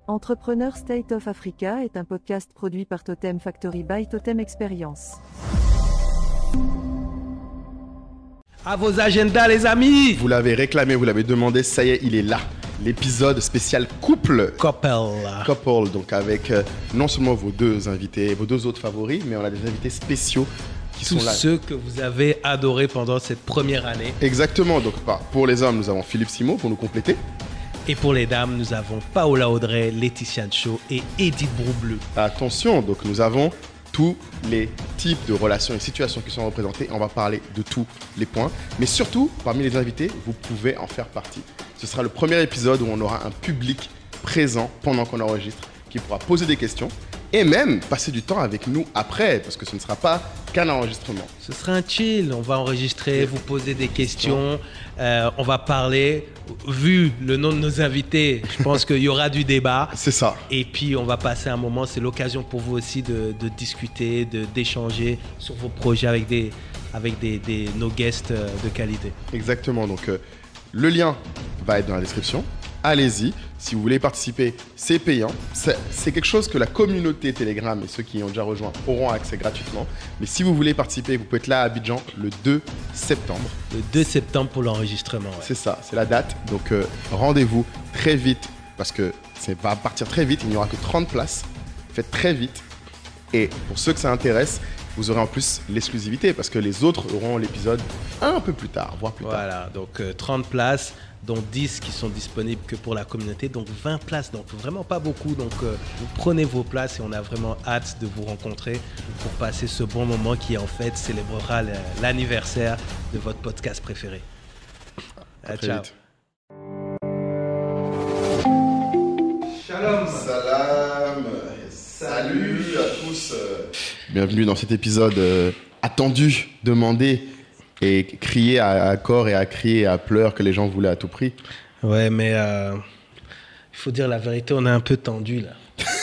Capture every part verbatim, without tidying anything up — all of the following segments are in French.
Entrepreneur State of Africa est un podcast produit par Totem Factory by Totem Experience. À vos agendas, les amis. Vous l'avez réclamé, vous l'avez demandé, ça y est, il est là. L'épisode spécial couple. Couple. Couple, donc avec euh, non seulement vos deux invités, vos deux autres favoris, mais on a des invités spéciaux qui Tous sont là. ceux que vous avez adorés pendant cette première année. Exactement, donc bah, pour les hommes, nous avons Philippe Simon pour nous compléter. Et pour les dames, nous avons Paola Audrey, Laetitia Ncho et Edith Broubleu. Attention, donc nous avons tous les types de relations et situations qui sont représentées. On va parler de tous les points. Mais surtout, parmi les invités, vous pouvez en faire partie. Ce sera le premier épisode où on aura un public présent pendant qu'on enregistre qui pourra poser des questions et même passer du temps avec nous après, parce que ce ne sera pas qu'un enregistrement. Ce sera un chill, on va enregistrer, vous poser des questions, euh, on va parler. Vu le nom de nos invités, je pense qu'il y aura du débat. C'est ça. Et puis on va passer un moment, c'est l'occasion pour vous aussi de, de discuter, de, d'échanger sur vos projets avec, des, avec des, des, nos guests de qualité. Exactement, donc euh, le lien va être dans la description. Allez-y, si vous voulez participer, c'est payant. C'est, c'est quelque chose que la communauté Telegram et ceux qui ont déjà rejoint auront accès gratuitement. Mais si vous voulez participer, vous pouvez être là à Abidjan le deux septembre. Le deux septembre pour l'enregistrement. Ouais. C'est ça, c'est la date. Donc euh, rendez-vous très vite parce que ça va partir très vite. Il n'y aura que trente places. Faites très vite. Et pour ceux que ça intéresse, vous aurez en plus l'exclusivité parce que les autres auront l'épisode un peu plus tard, voire plus voilà, tard. Voilà, donc euh, trente places, dont dix qui sont disponibles que pour la communauté, donc vingt places, donc vraiment pas beaucoup. Donc euh, vous prenez vos places et on a vraiment hâte de vous rencontrer pour passer ce bon moment qui en fait célébrera le, l'anniversaire de votre podcast préféré. À ciao. Vite. Shalom. Salam. Salut à tous. Bienvenue dans cet épisode euh, attendu, demandé et crié à, à corps et à crier et à pleurs que les gens voulaient à tout prix. Ouais, mais euh, il faut dire la vérité, on est un peu tendu là.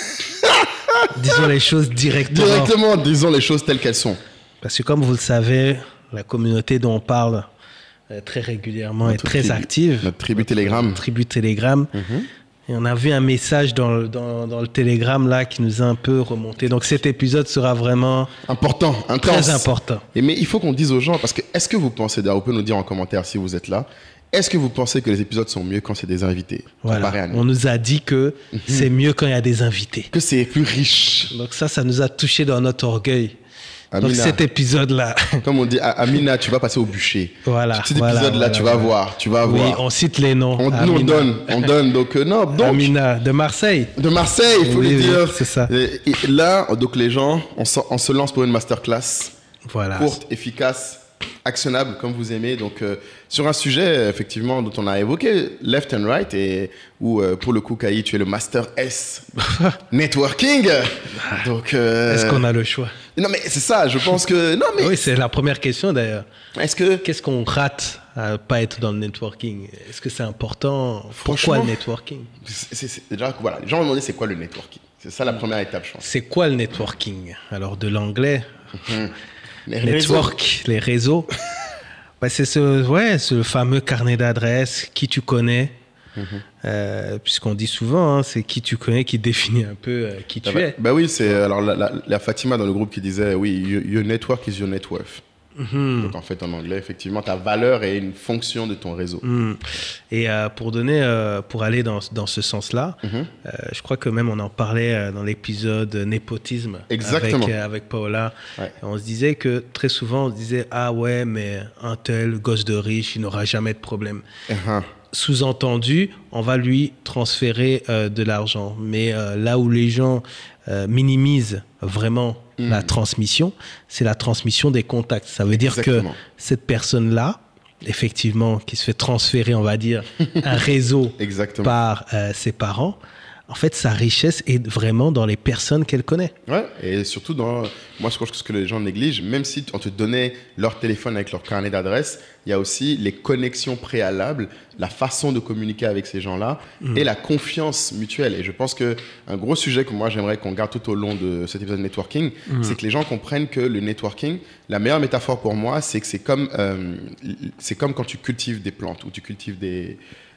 Disons les choses directement. Directement, disons les choses telles qu'elles sont. Parce que comme vous le savez, la communauté dont on parle euh, très régulièrement Notre est très tribu, active. Notre tribu Telegram. Notre tribu Telegram. Mm-hmm. Et on a vu un message dans le, dans, dans le Telegram là qui nous a un peu remonté. Donc cet épisode sera vraiment important, intense. Très important. Et mais il faut qu'on dise aux gens, parce que est-ce que vous pensez, d'ailleurs, vous pouvez nous dire en commentaire si vous êtes là, est-ce que vous pensez que les épisodes sont mieux quand c'est des invités? Voilà. On nous a dit que mm-hmm. c'est mieux quand il y a des invités. Que c'est plus riche. Donc ça, ça nous a touché dans notre orgueil. Amina. Donc cet épisode-là. Comme on dit, Amina, tu vas passer au bûcher. Voilà. Cet voilà, épisode-là, voilà, tu voilà. vas voir, tu vas oui, voir. On cite les noms. On, nous, on donne, on donne. Donc, euh, non, donc. Amina, de Marseille. De Marseille, il faut oui, le dire. C'est ça. Et, et là, donc les gens, on, on se lance pour une masterclass. Voilà. Courte, efficace, actionnable, comme vous aimez. Donc, euh, sur un sujet, effectivement, dont on a évoqué, left and right, et où, euh, pour le coup, Kaï, tu es le Master S Networking. Donc, euh... est-ce qu'on a le choix? Non, mais c'est ça, je pense que... Non, mais... Oui, c'est la première question, d'ailleurs. Est-ce que... Qu'est-ce qu'on rate à pas être dans le networking? Est-ce que c'est important? Pourquoi le networking? c'est, c'est, c'est, déjà, voilà, les gens vont demander c'est quoi le networking. C'est ça la première étape, je pense. C'est quoi le networking? Alors, de l'anglais, mmh. les network, réseaux. les réseaux. bah, c'est, ce, ouais, c'est le fameux carnet d'adresses, qui tu connais. Mmh. Euh, puisqu'on dit souvent, hein, c'est qui tu connais qui définit un peu euh, qui bah, tu bah, es. Bah oui, c'est alors la, la, la Fatima dans le groupe qui disait oui, your, your network is your net worth. Mmh. Donc en fait en anglais, effectivement, ta valeur est une fonction de ton réseau. Mmh. Et euh, pour donner, euh, pour aller dans dans ce sens-là, mmh. euh, je crois que même on en parlait euh, dans l'épisode népotisme. Exactement. Avec, euh, avec Paola. Ouais. On se disait que très souvent on se disait ah ouais mais un tel gosse de riche il n'aura jamais de problème. Uh-huh. Sous-entendu, on va lui transférer euh, de l'argent. Mais euh, là où les gens euh, minimisent vraiment mmh. la transmission, c'est la transmission des contacts. Ça veut dire Exactement. que cette personne-là, effectivement, qui se fait transférer, on va dire, un réseau Exactement. par euh, ses parents, en fait, sa richesse est vraiment dans les personnes qu'elle connaît. Ouais, et surtout dans... Moi, je pense que ce que les gens négligent, même si on te donnait leur téléphone avec leur carnet d'adresses, il y a aussi les connexions préalables, la façon de communiquer avec ces gens-là mmh. et la confiance mutuelle. Et je pense qu'un gros sujet que moi, j'aimerais qu'on garde tout au long de cet épisode de networking, mmh. c'est que les gens comprennent que le networking, la meilleure métaphore pour moi, c'est que c'est comme, euh, c'est comme quand tu cultives des plantes ou tu cultives des...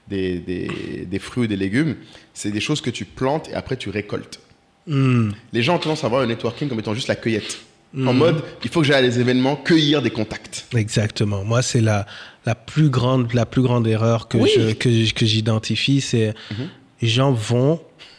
des, des, des fruits ou des légumes, c'est des choses que tu plantes et après tu récoltes. Mm. Les gens ont tendance à voir le networking comme étant juste la cueillette. Mm. En mode, il faut que j'aille à des événements, cueillir des contacts. Exactement. Moi, c'est la, la, plus grande, la plus grande erreur que, oui. je, que, que j'identifie. C'est mm-hmm. les gens vont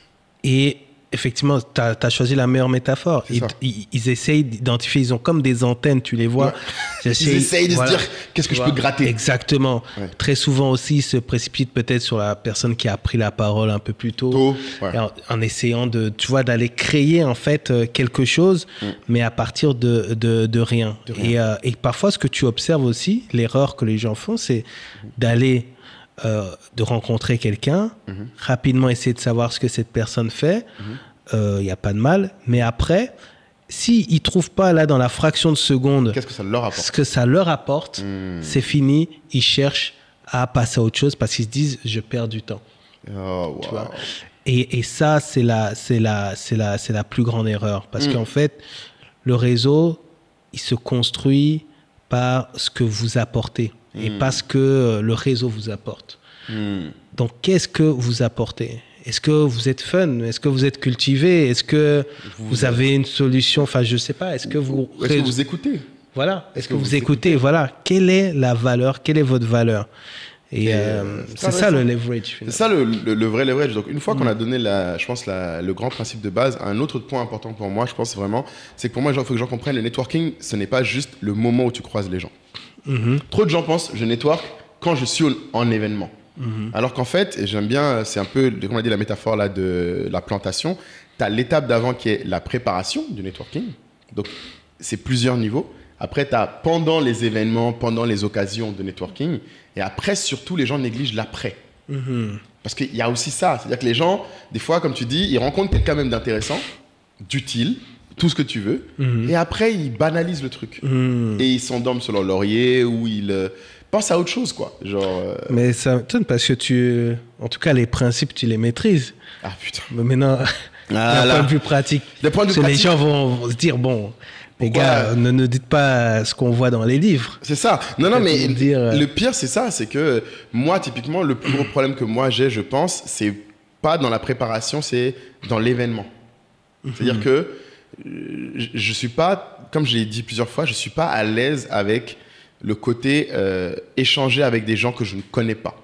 et effectivement, tu as choisi la meilleure métaphore. Ils, ils, ils essayent d'identifier, ils ont comme des antennes, tu les vois. Ouais. Ils essayent de voilà. se dire, qu'est-ce que je peux gratter. Exactement. Ouais. Très souvent aussi, ils se précipitent peut-être sur la personne qui a pris la parole un peu plus tôt. tôt ouais. en, en essayant de, tu vois, d'aller créer en fait quelque chose, mm. mais à partir de, de, de rien. De rien. Et, euh, et parfois, ce que tu observes aussi, l'erreur que les gens font, c'est mm. d'aller... Euh, de rencontrer quelqu'un, mm-hmm. rapidement essayer de savoir ce que cette personne fait, il mm-hmm. euh, n'y a pas de mal, mais après, s'ils ne trouvent pas là dans la fraction de seconde qu'est-ce que ça leur apporte, ce que ça leur apporte, mm. c'est fini, ils cherchent à passer à autre chose parce qu'ils se disent je perds du temps. Oh, wow. Tu vois et, et ça, c'est la, c'est, la, c'est, la, c'est la plus grande erreur parce mm. qu'en fait, le réseau, il se construit par ce que vous apportez. Et mmh. parce que le réseau vous apporte. Mmh. Donc, qu'est-ce que vous apportez ? Est-ce que vous êtes fun ? Est-ce que vous êtes cultivé ? Est-ce que vous, vous avez une solution ? Enfin, je ne sais pas. Est-ce que vous... Est-ce que vous écoutez ? Voilà. Est-ce, Est-ce que, que vous, vous écoutez ? écoutez Voilà. Quelle est la valeur ? Quelle est votre valeur ? Et, Et euh, c'est ça le leverage. C'est ça le, le, le vrai leverage. Donc, une fois mmh. qu'on a donné, la, je pense, la, le grand principe de base, un autre point important pour moi, je pense vraiment, c'est que pour moi, il faut que les gens comprennent, le networking, ce n'est pas juste le moment où tu croises les gens. Mmh. Trop de gens pensent je network quand je suis en événement. Mmh. Alors qu'en fait, et j'aime bien, c'est un peu, comme on a dit, la métaphore là, de la plantation. Tu as l'étape d'avant qui est la préparation du networking. Donc, c'est plusieurs niveaux. Après, tu as pendant les événements, pendant les occasions de networking. Et après, surtout, les gens négligent l'après. Mmh. Parce qu'il y a aussi ça. C'est-à-dire que les gens, des fois, comme tu dis, ils rencontrent quelqu'un même d'intéressant, d'utile, tout ce que tu veux, mmh. et après ils banalisent le truc mmh. et ils s'endorment sur leur laurier ou ils euh, pensent à autre chose quoi. Genre. Euh... Mais ça m'étonne parce que tu, en tout cas les principes tu les maîtrises. Ah putain. Mais maintenant, d'un point de vue pratique, de point de vue pratique, les gens vont, vont se dire bon. Les gars, ne ne dites pas ce qu'on voit dans les livres. C'est ça. Non, non, mais dire, euh... le pire, c'est ça. C'est que moi, typiquement, le plus gros problème que moi j'ai, je pense, c'est pas dans la préparation, c'est dans l'événement. Mmh. C'est-à-dire que je ne suis pas, comme je l'ai dit plusieurs fois, je ne suis pas à l'aise avec le côté euh, échanger avec des gens que je ne connais pas.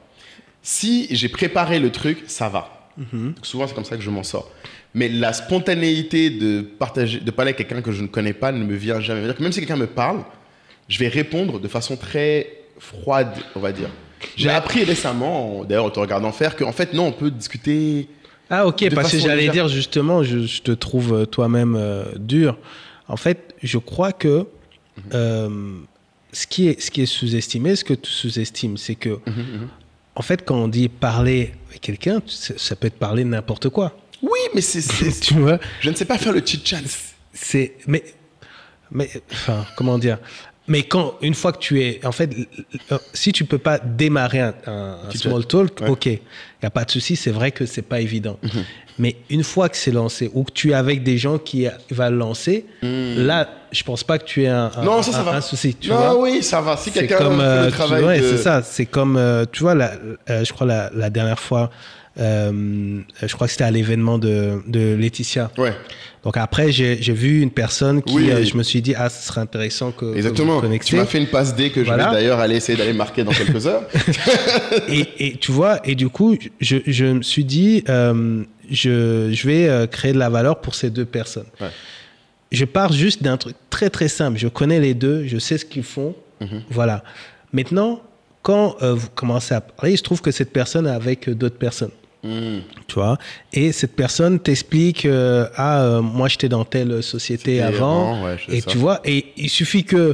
Si j'ai préparé le truc, ça va. Mm-hmm. Souvent, c'est comme ça que je m'en sors. Mais la spontanéité de, partager, de parler à quelqu'un que je ne connais pas ne me vient jamais. C'est-à-dire que même si quelqu'un me parle, je vais répondre de façon très froide, on va dire. J'ai Mais... appris récemment, d'ailleurs en te regardant faire, qu'en fait, non, on peut discuter... Ah ok, parce que j'allais déjà... dire justement, je, je te trouve toi-même euh, dur. En fait, je crois que mm-hmm. euh, ce, qui est, ce qui est sous-estimé, ce que tu sous-estimes, c'est que, mm-hmm. en fait, quand on dit parler avec quelqu'un, ça peut être parler de n'importe quoi. Oui, mais c'est... c'est tu vois, je ne sais pas faire le chit-chat. C'est... Mais, mais... Enfin, comment dire ? Mais quand, une fois que tu es... En fait, si tu ne peux pas démarrer un, un, un small talk, ouais. ok, il n'y a pas de souci, c'est vrai que ce n'est pas évident. Mm-hmm. Mais une fois que c'est lancé, ou que tu es avec des gens qui vont le lancer, mm. là, je ne pense pas que tu aies un, un, non, ça, ça un, va. un souci. Tu non, vois oui, ça va. Si quelqu'un comme, fait euh, le travail tu, ouais, de... c'est ça. C'est comme, euh, tu vois, la, euh, je crois la, la dernière fois, euh, je crois que c'était à l'événement de, de Laetitia. Ouais. Donc après, j'ai, j'ai vu une personne qui, oui, euh, je me suis dit, ah, ce serait intéressant que, exactement. que vous connectiez. Tu m'as fait une passe D que voilà. je vais d'ailleurs aller essayer d'aller marquer dans quelques heures. et, et tu vois, et du coup, je, je me suis dit, euh, je, je vais euh, créer de la valeur pour ces deux personnes. Ouais. Je pars juste d'un truc très très simple. Je connais les deux, je sais ce qu'ils font. Mm-hmm. Voilà. Maintenant, quand euh, vous commencez à parler, il se trouve que cette personne est avec euh, d'autres personnes. Mmh. Tu vois, et cette personne t'explique euh, ah euh, moi j'étais dans telle société C'était avant, avant ouais, et ça. Tu vois, et il suffit que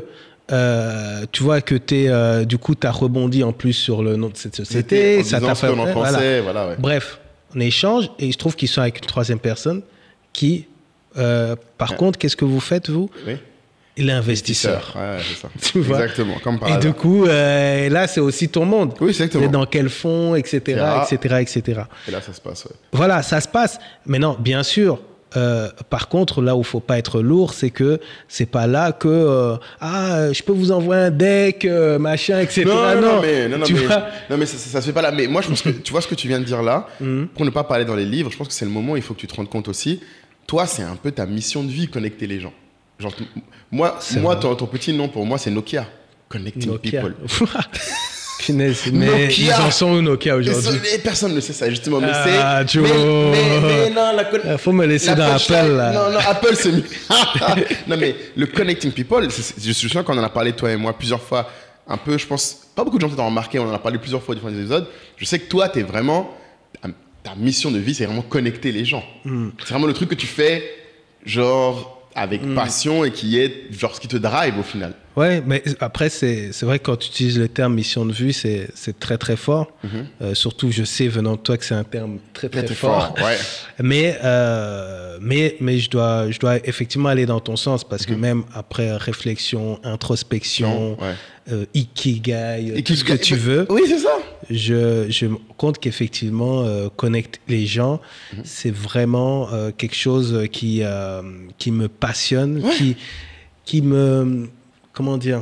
euh, tu vois que t'es euh, du coup t'as rebondi en plus sur le nom de cette société, ça t'a fait pensait, voilà. Voilà, ouais. Bref, on échange et il se trouve qu'ils sont avec une troisième personne qui euh, par ouais. contre qu'est-ce que vous faites vous? Oui. L'investisseur. Ouais, c'est ça. Tu vois? Exactement, comme par Et hasard. du coup, euh, là, c'est aussi ton monde. Oui, exactement. C'est dans quel fonds, et cetera, et cetera, et cetera. Et là, ça se passe, ouais. Voilà, ça se passe. Mais non, bien sûr, Euh, par contre, là où il faut pas être lourd, c'est que c'est pas là que euh, ah je peux vous envoyer un deck euh, machin et cetera. Non, non, non, non, mais, non, non, tu mais, vois non, mais ça, ça, ça se fait pas là. Mais moi, je pense que tu vois ce que tu viens de dire là. Mm-hmm. Pour ne pas parler dans les livres, je pense que c'est le moment où il faut que tu te rendes compte aussi. Toi, c'est un peu ta mission de vie, connecter les gens. Genre, moi, moi ton, ton petit nom pour moi, c'est Nokia. Connecting Nokia. people. Finesse, mais Nokia. Ils en sont où Nokia aujourd'hui? Personne ne sait ça, justement. Mais ah, c'est. Mais, mais, mais non, la con... faut me laisser dans Apple. Là. Non, non, Apple, c'est mieux. Non, mais le connecting people, c'est, je suis sûr qu'on en a parlé, toi et moi, plusieurs fois. Un peu, je pense, pas beaucoup de gens t'ont remarqué, on en a parlé plusieurs fois aux différents épisodes. Je sais que toi, t'es vraiment. Ta mission de vie, c'est vraiment connecter les gens. Mm. C'est vraiment le truc que tu fais, genre. Avec mm. passion et qui est genre ce qui te drive au final. Ouais, mais après, c'est, c'est vrai que quand tu utilises le terme mission de vue, c'est, c'est très très fort. Mm-hmm. Euh, surtout, je sais venant de toi que c'est un terme très très, très, très fort. fort ouais. Mais, euh, mais, mais je, dois, je dois effectivement aller dans ton sens parce mm-hmm. que même après réflexion, introspection, ouais. euh, ikigai, ikigai, tout ce que tu veux. Oui, c'est ça. Je, je me compte qu'effectivement, euh, connecter les gens, mm-hmm. c'est vraiment euh, quelque chose qui, euh, qui me passionne, ouais. qui, qui me... Comment dire?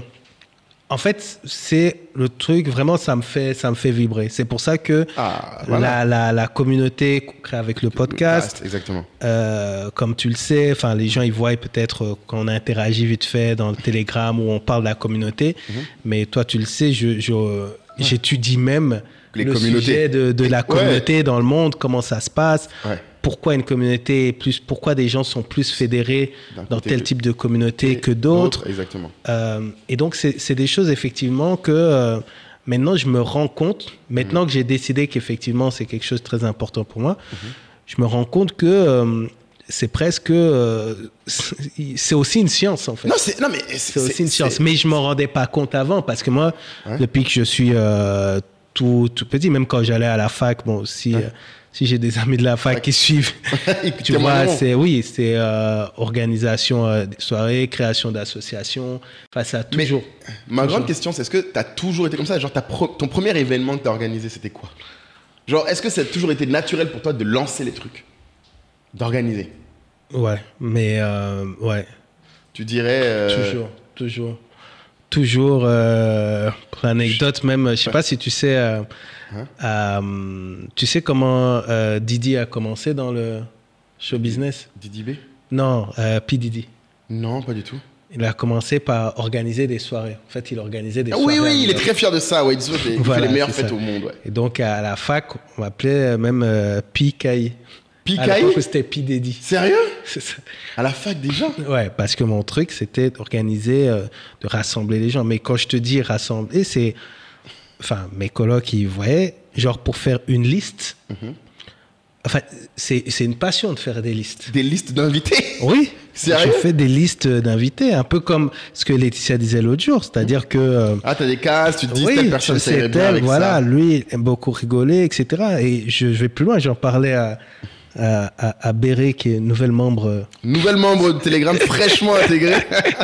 En fait, c'est le truc, vraiment, ça me fait, ça me fait vibrer. C'est pour ça que ah, voilà. la, la, la communauté créée avec le podcast, le exactement. Euh, comme tu le sais, enfin, les gens, ils voient peut-être quand on interagit vite fait dans le Telegram où on parle de la communauté. Mm-hmm. Mais toi, tu le sais, je, je, ouais. j'étudie même les le communautés. sujet de, de la communauté ouais. dans le monde, comment ça se passe. Ouais. Pourquoi une communauté est plus, pourquoi des gens sont plus fédérés dans tel type de communauté que d'autres. d'autres exactement. Euh, et donc, c'est, c'est des choses, effectivement, que euh, maintenant, je me rends compte, maintenant mmh. que j'ai décidé qu'effectivement, c'est quelque chose de très important pour moi, mmh. je me rends compte que euh, c'est presque... Euh, c'est aussi une science, en fait. Non, c'est, non mais c'est, c'est aussi c'est, une science. c'est... Mais je ne m'en rendais pas compte avant, parce que moi, ouais. depuis que je suis euh, tout, tout petit, même quand j'allais à la fac, bon, aussi... Ouais. Euh, si j'ai des amis de la fac qui suivent, tu vois, c'est, oui, c'est euh, organisation euh, des soirées, création d'associations, enfin, ça a toujours... Mais ma toujours. grande question, c'est est-ce que tu as toujours été comme ça? Genre, pro- ton premier événement que tu as organisé, c'était quoi? Genre, est-ce que ça a toujours été naturel pour toi de lancer les trucs? D'organiser? Ouais, mais euh, ouais. Tu dirais... Euh... Toujours, toujours. Toujours, euh, pour l'anecdote même, je ne sais ouais. pas si tu sais... Euh, Hein? Euh, tu sais comment euh, Didi a commencé dans le show business? Didi B? Non, euh, P. Diddy. Non, pas du tout. Il a commencé par organiser des soirées. En fait, il organisait des ah, soirées. Oui, oui, il est très fier de ça. Ouais, il il voilà, fait les meilleures fêtes ça. Au monde. Ouais. Et donc, à la fac, on m'appelait même euh, P. Kai. P. À l'époque, c'était P. Diddy. Sérieux? C'est ça. À la fac déjà? Ouais, parce que mon truc, c'était d'organiser, euh, de rassembler les gens. Mais quand je te dis rassembler, c'est... Enfin, mes colocs, ils voyaient, genre pour faire une liste. Mm-hmm. Enfin, c'est, c'est une passion de faire des listes. Des listes d'invités? Oui. Sérieux? Je fais des listes d'invités, un peu comme ce que Laetitia disait l'autre jour. C'est-à-dire que... Euh, ah, t'as des cases, tu te dis oui, telle personne s'irait bien avec voilà, ça. Lui, aime beaucoup rigoler, et cetera. Et je, je vais plus loin, j'en parlais à... À, à, à Béré, qui est nouvelle membre... Nouvelle membre de Telegram, fraîchement intégrée.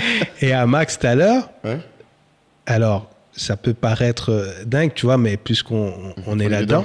Et à Max tout à l'heure. Ouais. Alors... Ça peut paraître dingue, tu vois, mais puisqu'on on est on là-dedans,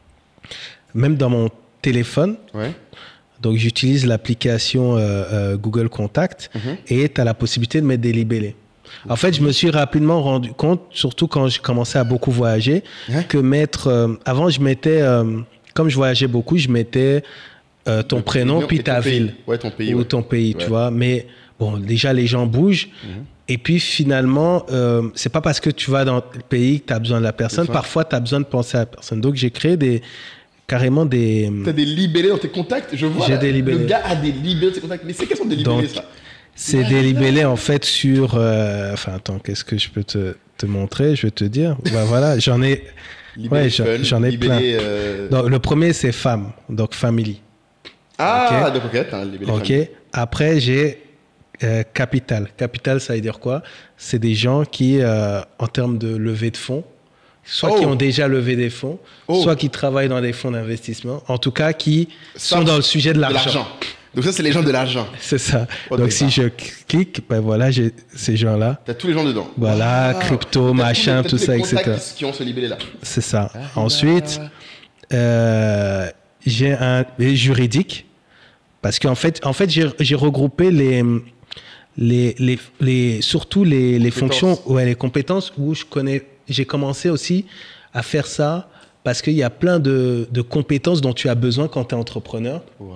est même dans mon téléphone, ouais. donc j'utilise l'application euh, euh, Google Contact mm-hmm. et tu as la possibilité de mettre des libellés. En fait, je me suis rapidement rendu compte, surtout quand j'ai commencé à beaucoup voyager, ouais. que mettre... Euh, avant, je mettais... Euh, comme je voyageais beaucoup, je mettais euh, ton prénom puis ta ville. Ouais, ton pays. Ou ouais. ton pays, ouais. tu vois. Mais bon, déjà, les gens bougent. Mm-hmm. Et puis finalement, euh, c'est pas parce que tu vas dans le pays que tu as besoin de la personne. Parfois, tu as besoin de penser à la personne. Donc, j'ai créé des, carrément des... Tu as des libellés dans tes contacts? Je vois, j'ai là, des libellés. Le gars a des libellés dans ses contacts. Mais c'est quels sont des libellés, Donc, ça? C'est des libellés, en fait, sur... Euh, enfin, attends, qu'est-ce que je peux te, te montrer? Je vais te dire. Bah, voilà, j'en ai... ouais, j'en, fun, j'en ai plein. Euh... Donc, le premier, c'est femme. Donc, family. Ah, okay. donc ok, t'as un libellé Ok. famille. Après, j'ai... Euh, capital. Capital, ça veut dire quoi? C'est des gens qui, euh, en termes de levée de fonds, soit oh. qui ont déjà levé des fonds, oh. soit qui travaillent dans des fonds d'investissement, en tout cas qui ça, sont dans le sujet de l'argent. de l'argent. Donc ça, c'est les gens de l'argent. C'est ça. Oh, Donc si je clique, ben voilà, j'ai ces gens-là. T'as tous les gens dedans. Voilà, ah. crypto, t'as machin, les, tout ça, et cetera. Qui, qui ont ce libellé-là. C'est ça. Ah, Ensuite, euh, j'ai un juridique. Parce qu'en fait, en fait j'ai, j'ai regroupé les, les, les, les, surtout les, les fonctions, ouais, les compétences où je connais, j'ai commencé aussi à faire ça parce qu'il y a plein de, de compétences dont tu as besoin quand tu es entrepreneur. Wow.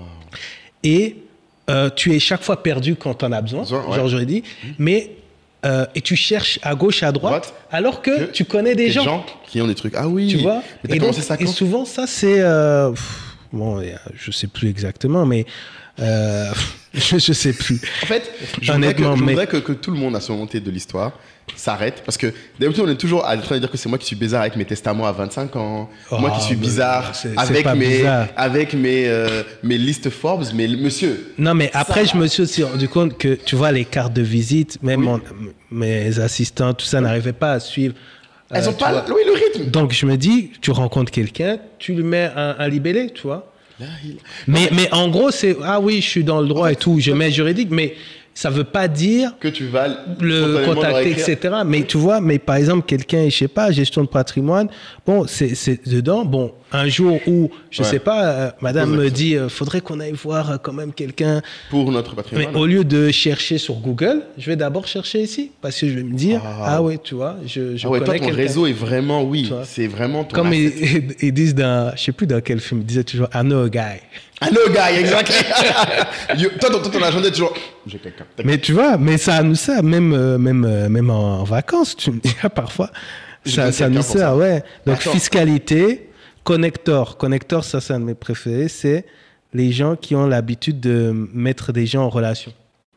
Et euh, tu es chaque fois perdu quand tu en as besoin, besoin ouais. genre j'aurais dit, mmh. mais euh, et tu cherches à gauche, à droite, droite. alors que, que tu connais des, des gens. gens qui ont des trucs. Ah oui. Tu vois. Et, donc, ça et souvent ça c'est, euh, pff, bon, je sais plus exactement, mais euh, je, je sais plus. En fait, je voudrais, que, je voudrais mais... que, que tout le monde à ce moment de l'histoire s'arrête, parce que d'habitude on est toujours en train de dire que c'est moi qui suis bizarre avec mes testaments à vingt-cinq ans, oh, moi qui suis bizarre c'est, avec, c'est mes, bizarre. avec mes euh, mes listes Forbes, mais monsieur. Non mais après ça... je me suis aussi rendu compte que tu vois les cartes de visite, même oui. mon, mes assistants, tout ça n'arrivait pas à suivre. Elles euh, ont pas oui, le rythme. Donc je me dis, tu rencontres quelqu'un, tu lui mets un, un libellé, tu vois. Là, il... Mais mais en gros c'est ah oui je suis dans le droit en fait, et tout, je mets juridique, mais ça veut pas dire que tu vas le contacter, et cetera. Mais tu vois, mais par exemple, quelqu'un, je sais pas, gestion de patrimoine, bon, c'est, c'est dedans. Bon, un jour où, je ouais. sais pas, euh, madame me dit, euh, faudrait qu'on aille voir euh, quand même quelqu'un. Pour notre patrimoine. Mais au lieu de chercher sur Google, je vais d'abord chercher ici. Parce que je vais me dire, ah, ah ouais, tu vois, je, je ah ouais, connais toi, ton quelqu'un. réseau est vraiment, oui, c'est vraiment ton Comme ils, ils disent dans, je sais plus dans quel film, ils disaient toujours, I know a guy. I know a guy, exactly. you, toi, toi, ton agenda est toujours, j'ai quelqu'un. Mais tu vois, mais ça nous sert, même, euh, même, euh, même en, en vacances, tu me dis, parfois, ça, ça nous sert, ça. ouais. Donc, Attends. fiscalité, connector. Connector, ça, c'est un de mes préférés, c'est les gens qui ont l'habitude de mettre des gens en relation.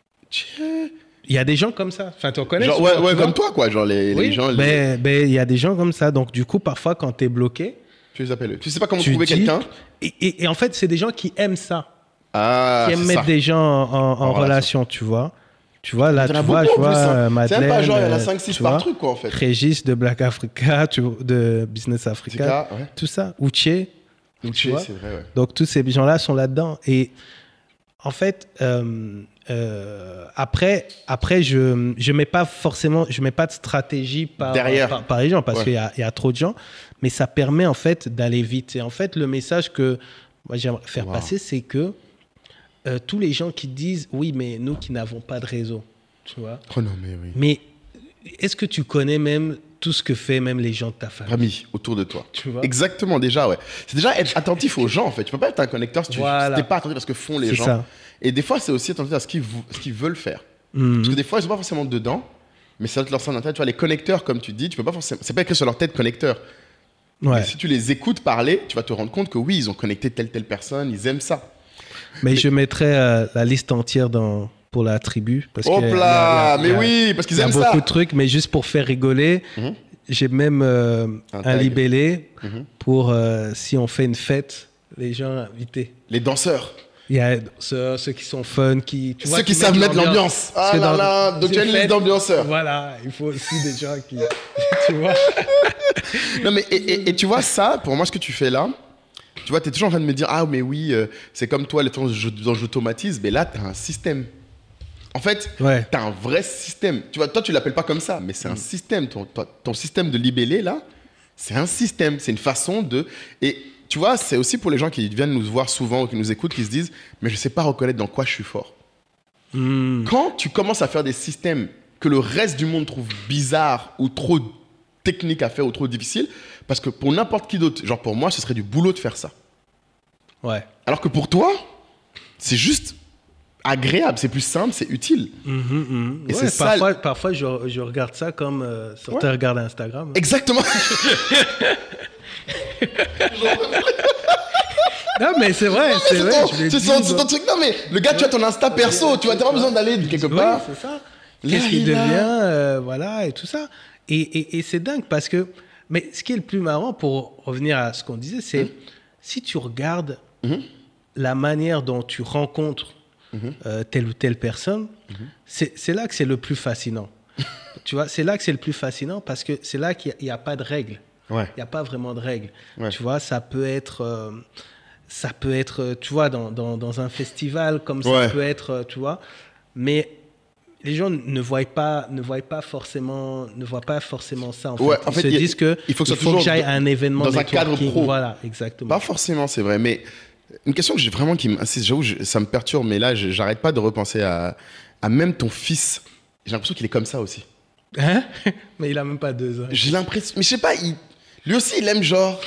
Il y a des gens comme ça. Enfin, tu en connais? Genre, ouais, ouais, comme toi, quoi. Genre, les, oui, les gens. Ben, les... ben, il y a des gens comme ça. Donc, du coup, parfois, quand tu es bloqué, tu les appelles. Tu sais pas comment trouver dis, quelqu'un. Et, et, et en fait, c'est des gens qui aiment ça. Ah, qui aiment mettre ça. des gens en, en, en relation, relation, tu vois. Tu vois, là, tu vois, je vois euh, Madeleine. C'est pas genre, il y en a cinq six par truc, quoi, en fait. Régis de Black Africa, tu, de Business Africa, ouais. tout ça. Uche. Uche, c'est vrai, ouais. Donc, tous ces gens-là sont là-dedans. Et en fait, euh, euh, après, après, je ne mets pas forcément, je mets pas de stratégie par, Derrière. par, par les gens, parce ouais. qu'il y a, il y a trop de gens. Mais ça permet, en fait, d'aller vite. Et en fait, le message que moi, j'aimerais faire wow. passer, c'est que Euh, tous les gens qui disent oui mais nous qui n'avons pas de réseau, tu vois. Oh non mais oui. Mais est-ce que tu connais même tout ce que fait même les gens de ta famille? Famille autour de toi. Tu vois. Exactement déjà ouais. C'est déjà être attentif aux gens en fait. Tu peux pas être un connecteur si tu voilà. n'es pas attentif à ce que font les c'est gens. Ça. Et des fois c'est aussi attentif à ce qu'ils, ce qu'ils veulent faire. Mm-hmm. Parce que des fois ils sont pas forcément dedans, mais ça va te leur sonner dans la tête. Tu vois les connecteurs comme tu dis, tu peux pas forcément. C'est pas écrit sur leur tête connecteur. Ouais. Mais si tu les écoutes parler, tu vas te rendre compte que oui ils ont connecté telle telle personne, ils aiment ça. Mais, mais je mettrais euh, la liste entière dans, pour la tribu. Parce Hop là, mais oui, parce qu'ils aiment ça. Il y a beaucoup de trucs, mais juste pour faire rigoler, mm-hmm. j'ai même euh, un, un libellé mm-hmm. pour euh, si on fait une fête, les gens invités. Les danseurs. Il y a ceux, ceux qui sont fun, qui... Tu vois, ceux qui, qui savent mettre l'ambiance. Ah là dans, là, donc tu as une liste d'ambianceurs. Voilà, il faut aussi des gens qui... tu vois. Non mais, et, et, et tu vois ça, pour moi, ce que tu fais là, tu vois, tu es toujours en train de me dire, ah, mais oui, euh, c'est comme toi, les temps dont j'automatise, mais là, tu as un système. En fait, ouais. tu as un vrai système. Tu vois, toi, tu ne l'appelles pas comme ça, mais c'est un mm. système. Ton, ton, ton système de libellé, là, c'est un système. C'est une façon de... Et tu vois, c'est aussi pour les gens qui viennent nous voir souvent ou qui nous écoutent, qui se disent, mais je ne sais pas reconnaître dans quoi je suis fort. Mm. Quand tu commences à faire des systèmes que le reste du monde trouve bizarres ou trop techniques à faire ou trop difficiles, parce que pour n'importe qui d'autre, genre pour moi, ce serait du boulot de faire ça. Ouais. Alors que pour toi, c'est juste agréable, c'est plus simple, c'est utile. Mmh, mmh. Et ouais, c'est parfois, ça. Parfois, je, je regarde ça comme euh, certains ouais. regardent Instagram. Exactement. Non, mais c'est vrai, non, mais c'est, c'est vrai. Ton, je c'est ton, ton truc. Non, mais le gars, ouais. tu as ton Insta perso, tu n'as pas besoin d'aller quelque part. Oui, c'est ça. Qu'est-ce qu'il devient, euh, voilà, et tout ça. Et, et, et c'est dingue parce que. Mais ce qui est le plus marrant, pour revenir à ce qu'on disait, c'est mmh. si tu regardes mmh. la manière dont tu rencontres mmh. euh, telle ou telle personne, mmh. c'est, c'est là que c'est le plus fascinant. Tu vois, c'est là que c'est le plus fascinant parce que c'est là qu'il n'y a, a pas de règles. Ouais. Il n'y a pas vraiment de règles. Ouais. Tu vois, ça peut être, euh, ça peut être, tu vois, dans, dans, dans un festival, comme ça ouais. peut être, tu vois, mais les gens ne voient pas, ne voient pas forcément, ne voient pas forcément ça. En fait, ouais, en ils fait, se il, disent que il faut que, il faut que j'aille à un événement dans un cadre pro. Voilà, exactement. Pas forcément, c'est vrai, mais Une question que j'ai vraiment qui m'insiste, j'avoue, je- ça me perturbe, mais là, je- j'arrête pas de repenser à, à même ton fils. J'ai l'impression qu'il est comme ça aussi. Hein? Mais il a même pas deux ans. J'ai l'impression, mais je sais pas, il- lui aussi, il aime genre,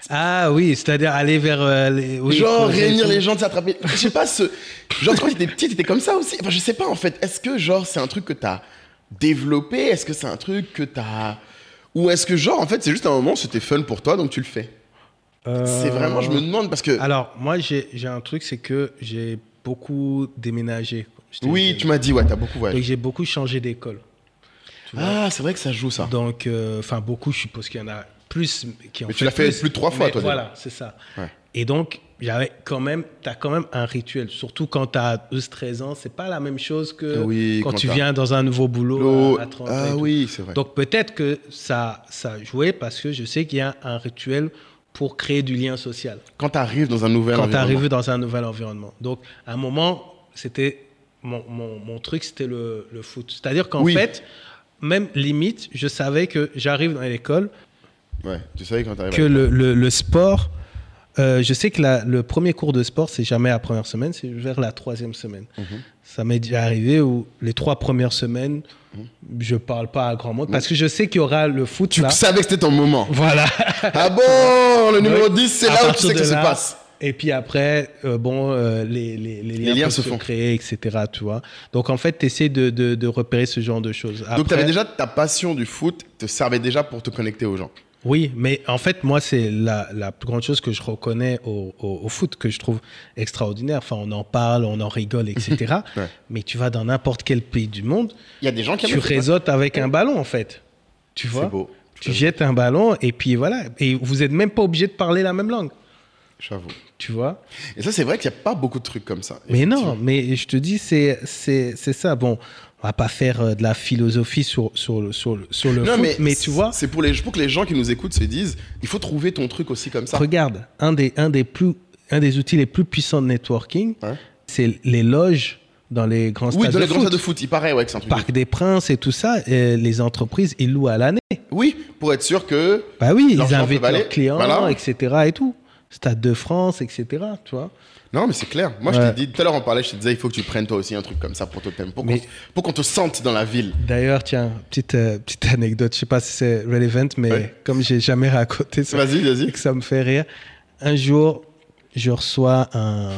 Ah oui, c'est-à-dire aller vers euh, les. Oui, genre projet et réunir tout. les gens, s'attraper. Je sais pas, ce, genre quand t'étais petit, t'étais comme ça aussi. Enfin, je sais pas en fait. Est-ce que genre c'est un truc que t'as développé? Est-ce que c'est un truc que t'as, ou est-ce que genre en fait c'est juste un moment, c'était fun pour toi, donc tu le fais? Euh, C'est vraiment, je me demande parce que. Alors, moi, j'ai j'ai un truc, c'est que j'ai beaucoup déménagé. Je t'ai Oui, dit. tu m'as dit, ouais, t'as beaucoup Donc, voyagé. j'ai beaucoup changé d'école. Tu vois. Ah, c'est vrai que ça joue ça. Donc, euh, enfin, beaucoup, je suppose qu'il y en a plus qui ont Mais tu fait l'as fait plus de trois fois, Mais toi, déjà. Voilà, c'est ça. Ouais. Et donc, j'avais quand même, tu as quand même un rituel. Surtout quand tu as douze treize ans, c'est pas la même chose que Oui, quand, quand tu t'as- viens dans un nouveau boulot L'eau- à, à trente ans. Ah et tout. oui, c'est vrai. Donc, peut-être que ça, ça a joué parce que je sais qu'il y a un rituel pour créer du lien social. Quand t'arrives dans un nouvel Quand tu environnement. arrives dans un nouvel environnement. Donc, à un moment, c'était mon, mon, mon truc, c'était le, le foot. C'est-à-dire qu'en Oui. fait, même limite, je savais que j'arrive dans l'école, Ouais, tu savais quand t'arrives. que le, le, le sport, euh, je sais que la- le premier cours de sport, c'est jamais la première semaine, c'est vers la troisième semaine. Mhm. Ça m'est déjà arrivé où les trois premières semaines, je parle pas à grand monde parce que je sais qu'il y aura le foot Tu là. savais que c'était ton moment. Voilà. Ah bon, le numéro Donc, dix, c'est à là où tu partir sais que de ça se là, passe. Et puis après, euh, bon, euh, les, les, les liens, liens peuvent se se, font. créer, et cetera. Tu vois. Donc en fait, tu essaies de, de, de repérer ce genre de choses. Donc Après- t'avais déjà ta passion du foot, te servait déjà pour te connecter aux gens. Oui, mais en fait, moi, c'est la, la plus grande chose que je reconnais au, au, au foot, que je trouve extraordinaire. Enfin, on en parle, on en rigole, et cetera. Ouais. Mais tu vas dans n'importe quel pays du monde, Il y a des gens qui aiment tu le foot. réseautes avec un ballon, en fait. Tu vois. C'est beau. Tu jettes un ballon et puis voilà. Et vous n'êtes même pas obligé de parler la même langue. J'avoue. Tu vois. Et ça, c'est vrai qu'il n'y a pas beaucoup de trucs comme ça. Mais non, effectivement. mais je te dis, c'est, c'est, c'est ça. Bon, on va pas faire euh, de la philosophie sur, sur, le- sur, le- sur le Non, foot, mais, mais, tu vois, c'est pour, les, pour que les gens qui nous écoutent se disent, il faut trouver ton truc aussi comme ça. regarde, un des, un, des plus, un des outils les plus puissants de networking, Ouais. c'est les loges dans les grands Oui, stades dans de les grands foot. stades de foot, il paraît ouais, que c'est un truc. Parc des Princes et tout ça, euh, les entreprises, ils louent à l'année. Oui, pour être sûr que. Bah oui, ils L'argent invitent peut valer. leurs clients, Voilà. et cetera et tout. Stade de France, et cetera. Tu vois. Non, mais c'est clair. Moi, je Ouais. t'ai dit, tout à l'heure, on parlait, je te disais, il faut que tu prennes toi aussi un truc comme ça pour Totem, pour qu'on Mais- pour qu'on te sente dans la ville. D'ailleurs, tiens, petite, euh, petite anecdote, je sais pas si c'est relevant, mais Ouais. comme j'ai jamais raconté ça, Vas-y, et vas-y. que ça me fait rire. Un jour, je reçois un,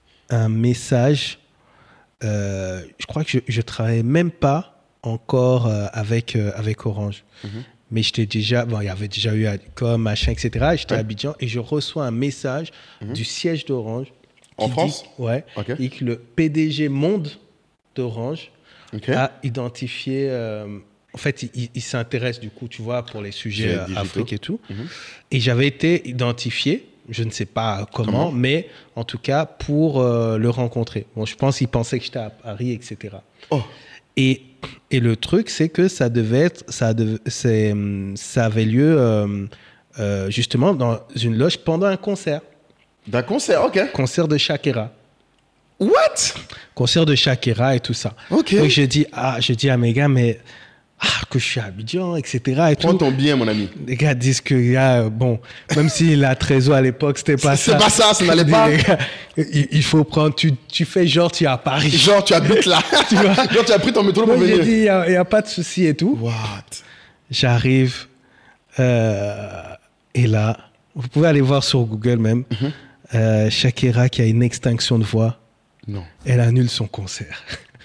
un message. euh, je crois que je, je travaillais même pas encore euh, avec, euh, avec Orange. Mhm. Mais j'étais déjà, bon, il y avait déjà eu Adcom, machin, et cetera. J'étais Ouais. à Abidjan et je reçois un message Mhm. du siège d'Orange. En qui France dit- Ouais. Ok. Et que le P D G monde d'Orange Ok. a identifié. euh, en fait, il, il- il s'intéresse du coup, tu vois, pour les sujets Sujets euh, digitaux. Afrique et tout. Mhm. Et j'avais été identifié, je ne sais pas comment, Comment mais en tout cas pour euh, le rencontrer. Bon, je pense qu'il pensait que j'étais à Paris, et cetera. Oh, Et, et le truc, c'est que ça devait être, ça, dev- c'est, hum, ça avait lieu euh, euh, justement dans une loge pendant un concert, d'un concert, ok. concert de Shakira, What? concert de Shakira et tout ça. Ok. Donc je dis, ah, je dis à mes gars, mais ah, que je suis à Abidjan, et cetera. Et Prends tout. ton billet, mon ami. Les gars disent que, gars, bon, même si la trésor à l'époque, c'était pas C'est ça. pas ça, ça n'allait Je dis, pas. les gars, il, il faut prendre, tu, tu fais genre, tu es à Paris. Genre, tu habites là. Tu vois. Genre, tu as pris ton métro pour Moi, j'ai venir. dit, il n'y a, il y a pas de souci et tout. What? J'arrive, euh, et là, vous pouvez aller voir sur Google même, Mhm. euh, Shakira qui a une extinction de voix, Non. elle annule son concert.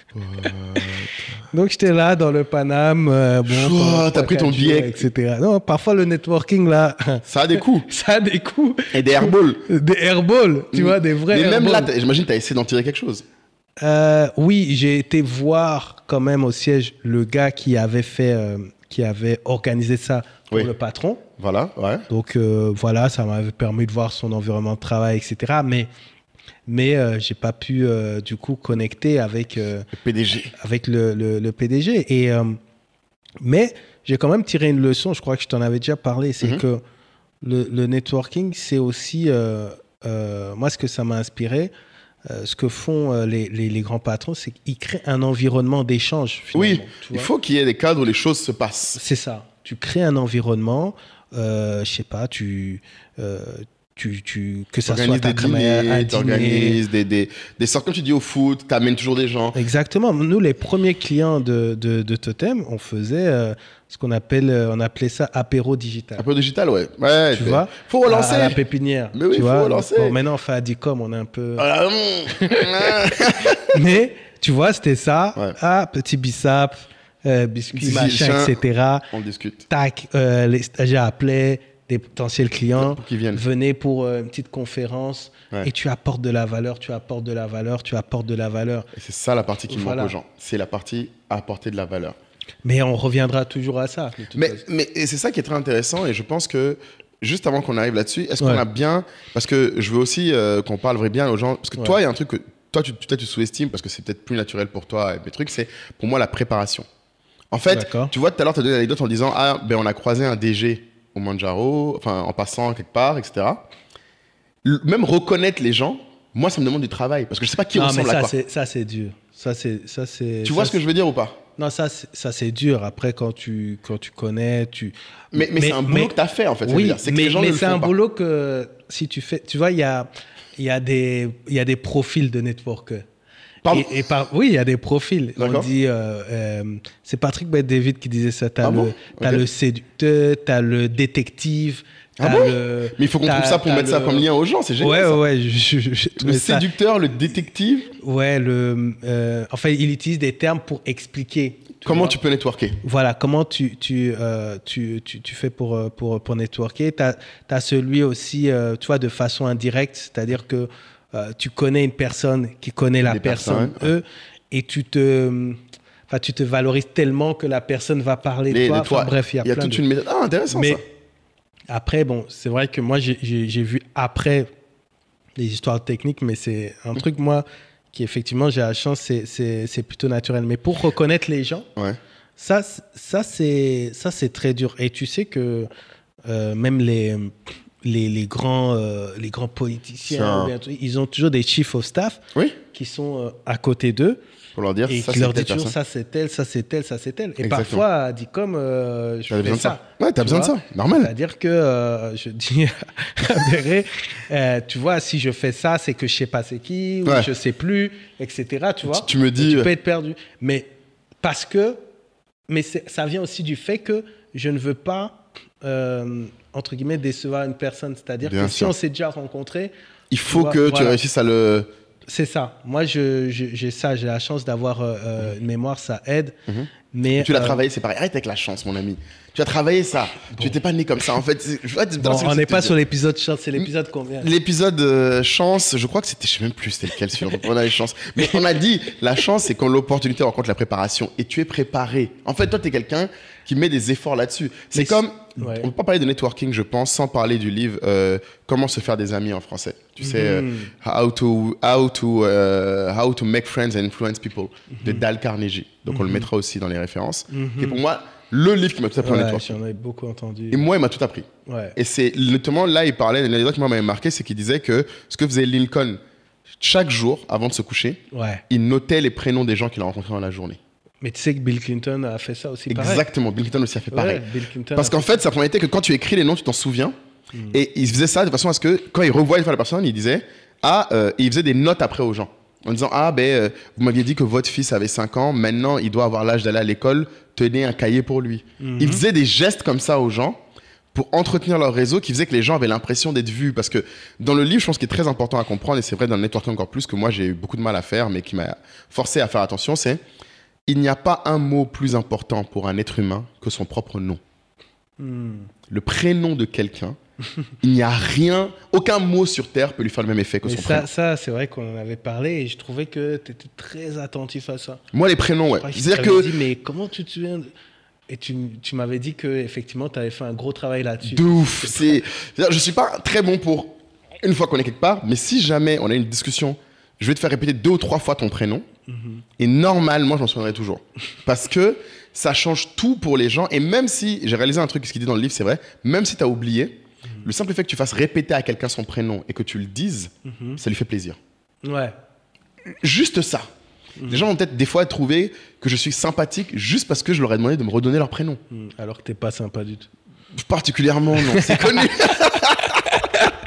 Donc j'étais là dans le Paname, euh, bon, Chouah, pendant t'as trois, pris ton quatre billet. jours, et cetera. Non, parfois le networking là, Ça a des coups. ça a des coups, Et des airballs. des airballs, tu vois, des vrais Mais même là, airballs. t'as- j'imagine, tu as essayé d'en tirer quelque chose. Euh, oui, j'ai été voir quand même au siège le gars qui avait fait, euh, qui avait organisé ça pour Oui. le patron. Voilà, ouais. Donc euh, voilà, ça m'avait permis de voir son environnement de travail, et cetera. Mais, mais euh, j'ai pas pu euh, du coup connecter avec, euh, Le P D G. avec le, le, le P D G. Et, euh, mais j'ai quand même tiré une leçon, je crois que je t'en avais déjà parlé, c'est Mhm. que le, le networking, c'est aussi, euh, euh, moi ce que ça m'a inspiré, euh, ce que font euh, les, les, les grands patrons, c'est qu'ils créent un environnement d'échange. Oui, finalement, tu il vois. faut qu'il y ait des cadres où les choses se passent. C'est ça. Tu crées un environnement, euh, je sais pas, tu, euh, tu, tu, que ça soit Organise ta des dîners, t'organises des, des, des sortes, comme tu dis, au foot, t'amènes toujours des gens. Exactement. Nous, les premiers clients de, de, de Totem, on faisait euh, ce qu'on appelle, euh, on appelait ça apéro digital. Apéro digital, ouais. Ouais, tu vois. Faut relancer. À, à la pépinière. Mais oui, tu faut vois. relancer. Bon, maintenant, on fait Adicom, on est un peu. Ah, Mais, tu vois, c'était ça. Ouais. Ah, petit bissap, euh, biscuit, Petit machin, chien. et cetera. On discute. Tac, euh, les stagiaires appelaient, des potentiels clients Pour qu'ils viennent. venaient pour euh, une petite conférence. Ouais. Et tu apportes de la valeur, tu apportes de la valeur, tu apportes de la valeur. Et c'est ça la partie qui Voilà. manque aux gens. C'est la partie à apporter de la valeur. Mais on reviendra toujours à ça. de toute Mais, façon. mais et c'est ça qui est très intéressant. Et je pense que juste avant qu'on arrive là-dessus, est-ce Ouais. qu'on a bien. Parce que je veux aussi euh, qu'on parle vraiment bien aux gens. Parce que Ouais. toi, il y a un truc que toi, tu, toi, tu sous-estimes parce que c'est peut-être plus naturel pour toi. Et mes trucs, c'est pour moi la préparation. En fait, D'accord. tu vois, tout à l'heure, tu as donné l'anecdote en disant ah, ben, on a croisé un D G au Manjaro, enfin, en passant quelque part, et cetera. Le- même reconnaître les gens, moi, ça me demande du travail. Parce que je sais pas qui Non, mais ressemble à ça, quoi. c'est, ça, c'est dur. Ça, c'est, ça, c'est, Tu ça, vois ce que je veux dire ou pas? Non, ça, c'est, ça, c'est dur. Après, quand tu, quand tu connais, tu. Mais, mais, c'est un boulot mais- que tu as fait, en fait. ça veut Oui, dire. C'est que mais, les gens mais ne le c'est font un pas. boulot que si tu fais. Tu vois, il y a, il y, a des- il y a des profils de networkers. Pardon Et, et par, oui, il y a des profils. On D'accord. dit, euh, euh, c'est Patrick Bet-David qui disait ça. Tu as Ah le, bon t'as Ok. le séducteur, tu as le détective. Ah t'as bon le, Mais il faut qu'on t'as- trouve ça pour t'as mettre ça le- comme lien aux gens, c'est génial. Ouais, ça. ouais, ouais. je- je- j'ai Le trouvé ça- séducteur, le détective, Ouais, le, euh, enfin, il utilise des termes pour expliquer. tu comment vois. tu peux networker? Voilà, comment tu, tu, euh, tu, tu, tu fais pour, euh, pour, pour networker. Tu as celui aussi, euh, tu vois, de façon indirecte, c'est-à-dire que euh, tu connais une personne qui connaît la Des personne, personnes, eux, et tu te, enfin, tu te valorises tellement que la personne va parler Les- de toi. de toi. Enfin, bref, il y a, Il y a plein toute de... une méthode. Ah, intéressant Mais ça. après, bon, c'est vrai que moi, j'ai- j'ai j'ai vu après les histoires techniques, mais c'est un truc, moi, qui effectivement, j'ai la chance, c'est- c'est c'est plutôt naturel. Mais pour reconnaître les gens, Ouais. ça, c- ça c'est ça, c'est très dur. Et tu sais que euh, même les, les, les, grands, euh, les grands politiciens, C'est un- ou bien tout, ils ont toujours des chiefs of staff Oui, qui sont euh, à côté d'eux pour leur dire et ça, qui c'est leur telle disent toujours personne. ça c'est tel, ça c'est tel, ça c'est tel. Et Exactement. parfois, dit comme euh, je T'as fais besoin de ça. ça. Ouais, t'as Tu besoin de vois. ça. Normal. C'est-à-dire que euh, je dis à Béré, euh, tu vois, si je fais ça, c'est que je sais pas c'est qui, ou Ouais. je sais plus, et cetera. Tu vois. Tu me Et dis. tu peux être perdu. Mais parce que, mais c'est- ça vient aussi du fait que je ne veux pas, euh, entre guillemets, décevoir une personne. C'est-à-dire Bien que si sûr. on s'est déjà rencontré, Il faut vois, que tu voilà. réussisses à le. c'est ça. Moi, je- je- j'ai ça, j'ai la chance d'avoir euh, euh, une mémoire, ça aide. Mhm. Mais Tu l'as euh, travaillé, c'est pareil. Arrête avec la chance, mon ami. Tu as travaillé ça. Tu n'étais pas né comme ça. En fait, c'est- je vois, c'est- bon, c'est- on c'est- n'est pas c'est- sur l'épisode chance, c'est l'épisode combien? L'épisode euh, chance, je crois que c'était, je sais même plus c'était lequel celui on a les chances. Mais on a dit, la chance, c'est quand l'opportunité rencontre la préparation. Et tu es préparé. En fait, toi, tu es quelqu'un qui met des efforts là-dessus. C'est Mais comme, ouais. on ne peut pas parler de networking, je pense, sans parler du livre euh, Comment se faire des amis en français. Tu sais, euh, Mhm. how, to, how, to, euh, how to make friends and influence people, de Mhm. Dale Carnegie. Donc, on le mettra aussi dans les références. Mhm. Qui est pour moi le livre qui m'a tout appris en Ouais, networking. j'en ai beaucoup entendu. Et moi, il m'a tout appris. Ouais. Et c'est notamment là, il parlait, l'anecdote qui moi m'avait marqué, c'est qu'il disait que ce que faisait Lincoln, chaque jour, avant de se coucher, Ouais. il notait les prénoms des gens qu'il a rencontrés dans la journée. Mais tu sais que Bill Clinton a fait ça aussi pareil. Exactement, Bill Clinton aussi a fait Ouais, pareil. Bill Clinton Parce a qu'en fait, sa première était que quand tu écris les noms, tu t'en souviens. Mm. Et il faisait ça de façon à ce que, quand il revoit une fois la personne, il disait, ah, euh, et il faisait des notes après aux gens. En disant, ah, ben, euh, vous m'aviez dit que votre fils avait cinq ans, maintenant il doit avoir l'âge d'aller à l'école, tenez un cahier pour lui. Mhm. Il faisait des gestes comme ça aux gens pour entretenir leur réseau qui faisait que les gens avaient l'impression d'être vus. Parce que dans le livre, je pense qu'il est très important à comprendre, et c'est vrai dans le networking encore plus, que moi j'ai eu beaucoup de mal à faire, mais qui m'a forcé à faire attention, c'est il n'y a pas un mot plus important pour un être humain que son propre nom. Hmm. Le prénom de quelqu'un, il n'y a rien, aucun mot sur Terre peut lui faire le même effet que Mais son ça, prénom. ça c'est vrai qu'on en avait parlé et je trouvais que tu étais très attentif à ça. Moi, les prénoms, ouais. Après, je C'est-à-dire t'avais que dit, mais comment tu te souviens de... Et tu, tu m'avais dit que effectivement tu avais fait un gros travail là-dessus. de ouf. C'est, c'est-à-dire, je suis pas très bon pour une fois qu'on est quelque part, mais si jamais on a une discussion, je vais te faire répéter deux ou trois fois ton prénom. Mhm. Et normalement, je m'en souviendrai toujours. Parce que ça change tout pour les gens. Et même si, j'ai réalisé un truc, ce qu'il dit dans le livre, c'est vrai, même si tu as oublié, le simple fait que tu fasses répéter à quelqu'un son prénom et que tu le dises, Mhm. ça lui fait plaisir. Ouais. Juste ça. Les gens vont peut-être des fois trouver que je suis sympathique juste parce que je leur ai demandé de me redonner leur prénom. Hmm. Alors que t'es pas sympa du tout. Particulièrement, non, c'est connu.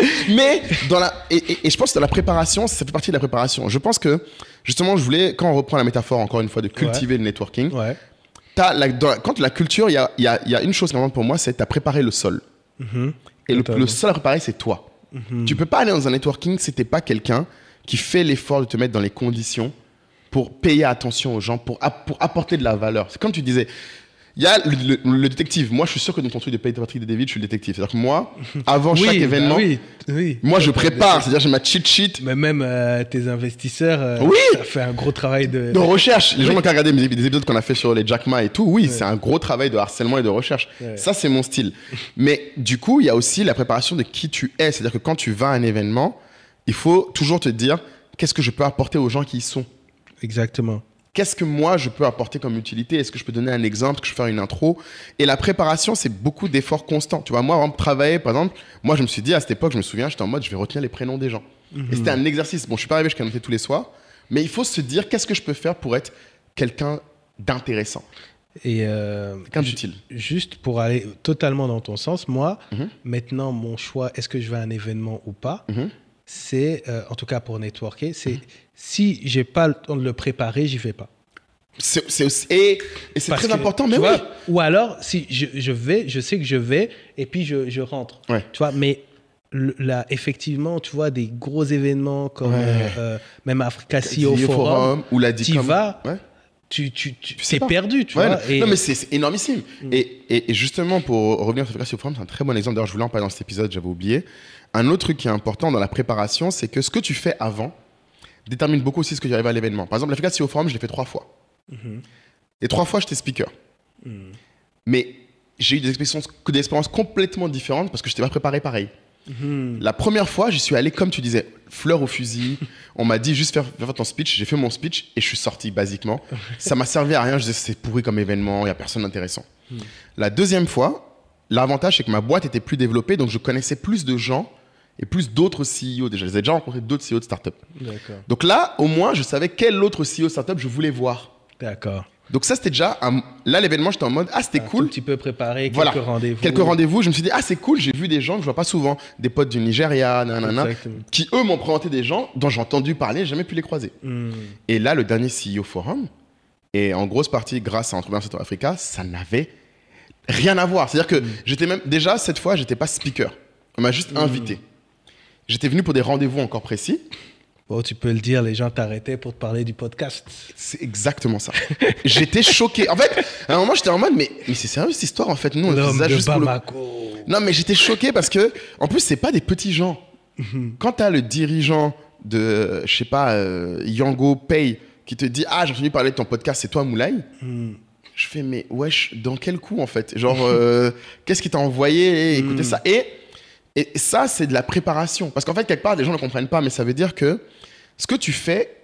Mais dans la et, et, et je pense que dans la préparation, ça fait partie de la préparation. Je pense que justement, je voulais quand on reprend la métaphore encore une fois de cultiver ouais. le networking. Ouais. T'as la, dans la, quand la culture, il y a, y, a, y a une chose qui est importante pour moi, c'est que tu as préparé le sol. Mm-hmm. Et le, le sol à préparer, c'est toi. Mm-hmm. Tu peux pas aller dans un networking si t'es pas quelqu'un qui fait l'effort de te mettre dans les conditions pour payer attention aux gens, pour, pour apporter de la valeur. C'est comme tu disais. Il y a le, le, le détective. Moi, je suis sûr que dans ton truc de Patrick David, je suis le détective. C'est-à-dire que moi, avant oui, chaque événement, bah oui, oui. moi, je prépare. C'est-à-dire j'ai ma cheat sheet. Mais même euh, tes investisseurs, euh, oui. ça fait un gros travail de... de recherche. Les oui. gens qui ont regardé des épisodes qu'on a fait sur les Jack Ma et tout, oui, ouais. c'est un gros travail de harcèlement et de recherche. Ouais. Ça, c'est mon style. Mais du coup, il y a aussi la préparation de qui tu es. C'est-à-dire que quand tu vas à un événement, il faut toujours te dire qu'est-ce que je peux apporter aux gens qui y sont. Exactement. Qu'est-ce que moi, je peux apporter comme utilité? Est-ce que je peux donner un exemple? Est-ce que je peux faire une intro? Et la préparation, c'est beaucoup d'efforts constants. Tu vois, moi, avant de travailler, par exemple, moi, je me suis dit, à cette époque, je me souviens, j'étais en mode, je vais retenir les prénoms des gens. Mm-hmm. Et c'était un exercice. Bon, je suis pas arrivé jusqu'à noter tous les soirs, mais il faut se dire, qu'est-ce que je peux faire pour être quelqu'un d'intéressant? Et euh, quelqu'un d'utile. Juste pour aller totalement dans ton sens, moi, mm-hmm. maintenant, mon choix, est-ce que je vais à un événement ou pas? Mm-hmm. C'est, euh, en tout cas pour networker, c'est mmh. si j'ai pas le temps de le préparer, j'y vais pas. C'est, c'est aussi, et, et c'est Parce très que, important, mais oui. Vois, ou alors, si je, je vais, je sais que je vais, et puis je, je rentre. Ouais. Tu vois, mais le, là, effectivement, tu vois, des gros événements comme ouais. euh, même Africa C E O Forum, Forum ou la tu vas, ouais. tu, tu, tu, tu es perdu, tu ouais, vois. Non, et... non mais c'est, c'est énormissime. Mmh. Et, et, et justement, pour revenir sur Africa C E O Forum, c'est un très bon exemple. D'ailleurs, je voulais en parler dans cet épisode, j'avais oublié. Un autre truc qui est important dans la préparation, c'est que ce que tu fais avant détermine beaucoup aussi ce que tu arrives à l'événement. Par exemple, l'Africa C E O Forum, je l'ai fait trois fois. Mm-hmm. Et trois fois, j'étais speaker. Mm. Mais j'ai eu des expériences, des expériences complètement différentes parce que je n'étais pas préparé pareil. Mm-hmm. La première fois, j'y suis allé, comme tu disais, fleur au fusil. On m'a dit juste faire, faire ton speech. J'ai fait mon speech et je suis sorti, basiquement. Ça m'a servi à rien. Je disais, c'est pourri comme événement, il n'y a personne d'intéressant. Mm. La deuxième fois, l'avantage, c'est que ma boîte était plus développée, donc je connaissais plus de gens et plus d'autres C E O déjà. J'avais déjà rencontré d'autres C E O de start-up. D'accord. Donc là, au moins, je savais quel autre C E O de start-up je voulais voir. D'accord. Donc ça, c'était déjà... Un... Là, l'événement, j'étais en mode, ah, c'était un cool. Un petit peu préparé, quelques voilà. rendez-vous. Quelques rendez-vous. Je me suis dit, ah, c'est cool, j'ai vu des gens que je vois pas souvent. Des potes du Nigeria, nanana, qui, eux, m'ont présenté des gens dont j'ai entendu parler, j'ai jamais pu les croiser. Mm. Et là, le dernier C E O Forum, et en grosse partie, grâce à Entrepreneur South Africa, ça n'avait rien à voir. C'est-à-dire que mm. j'étais même... Déjà, cette fois, j'étais pas speaker. On m'a juste mm. invité. J'étais venu pour des rendez-vous encore précis. Bon, tu peux le dire, les gens t'arrêtaient pour te parler du podcast. C'est exactement ça. J'étais choqué. En fait, à un moment, j'étais en mode, mais, mais c'est sérieux cette histoire, en fait. Nous, on L'homme faisait ça de juste Bamako. Pour le... Non, mais j'étais choqué parce que, en plus, c'est pas des petits gens. Mm-hmm. Quand t'as le dirigeant de, je sais pas, euh, Yango Pay qui te dit, ah, j'ai entendu parler de ton podcast, c'est toi, Moulay. Mm. Je fais, mais wesh, dans quel coup, en fait? Genre, euh, qu'est-ce qui t'a envoyé? Écoutez mm. ça. Et Et ça, c'est de la préparation. Parce qu'en fait, quelque part, les gens ne comprennent pas, mais ça veut dire que ce que tu fais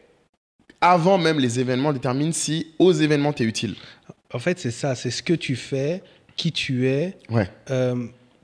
avant même les événements détermine si aux événements, tu es utile. En fait, c'est ça. C'est ce que tu fais, qui tu es, ouais. euh,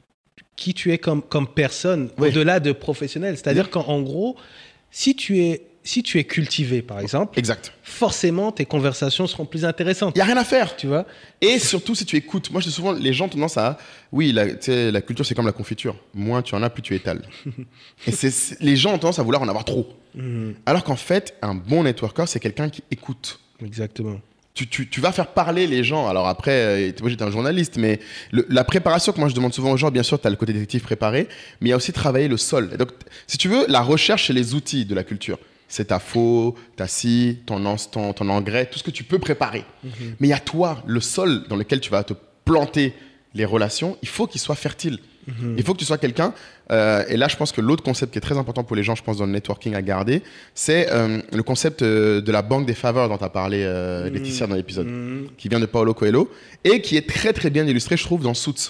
qui tu es comme, comme personne, ouais. au-delà de professionnel. C'est-à-dire ouais. qu'en gros, si tu es... Si tu es cultivé, par exemple, exact. forcément, tes conversations seront plus intéressantes. Il n'y a rien à faire. Tu vois. Et surtout, si tu écoutes. Moi, je dis souvent, les gens ont tendance à... Oui, la, la culture, c'est comme la confiture. Moins tu en as, plus tu étales. Et c'est, c'est, les gens ont tendance à vouloir en avoir trop. Mm. Alors qu'en fait, un bon networker, c'est quelqu'un qui écoute. Exactement. Tu, tu, tu vas faire parler les gens. Alors après, moi, j'étais un journaliste, mais le, la préparation que moi, je demande souvent aux gens, bien sûr, tu as le côté détective préparé, mais il y a aussi travailler le sol. Et donc, si tu veux, la recherche, c'est les outils de la culture. C'est ta faux, ta scie, ton, ton, ton engrais, tout ce que tu peux préparer. Mm-hmm. Mais il y a toi, le sol dans lequel tu vas te planter les relations, il faut qu'il soit fertile. Mm-hmm. Il faut que tu sois quelqu'un... Euh, et là, je pense que l'autre concept qui est très important pour les gens, je pense, dans le networking à garder, c'est euh, le concept euh, de la banque des faveurs dont tu as parlé, euh, mm-hmm. Laetitia, dans l'épisode, mm-hmm. qui vient de Paulo Coelho, et qui est très, très bien illustré, je trouve, dans Suits.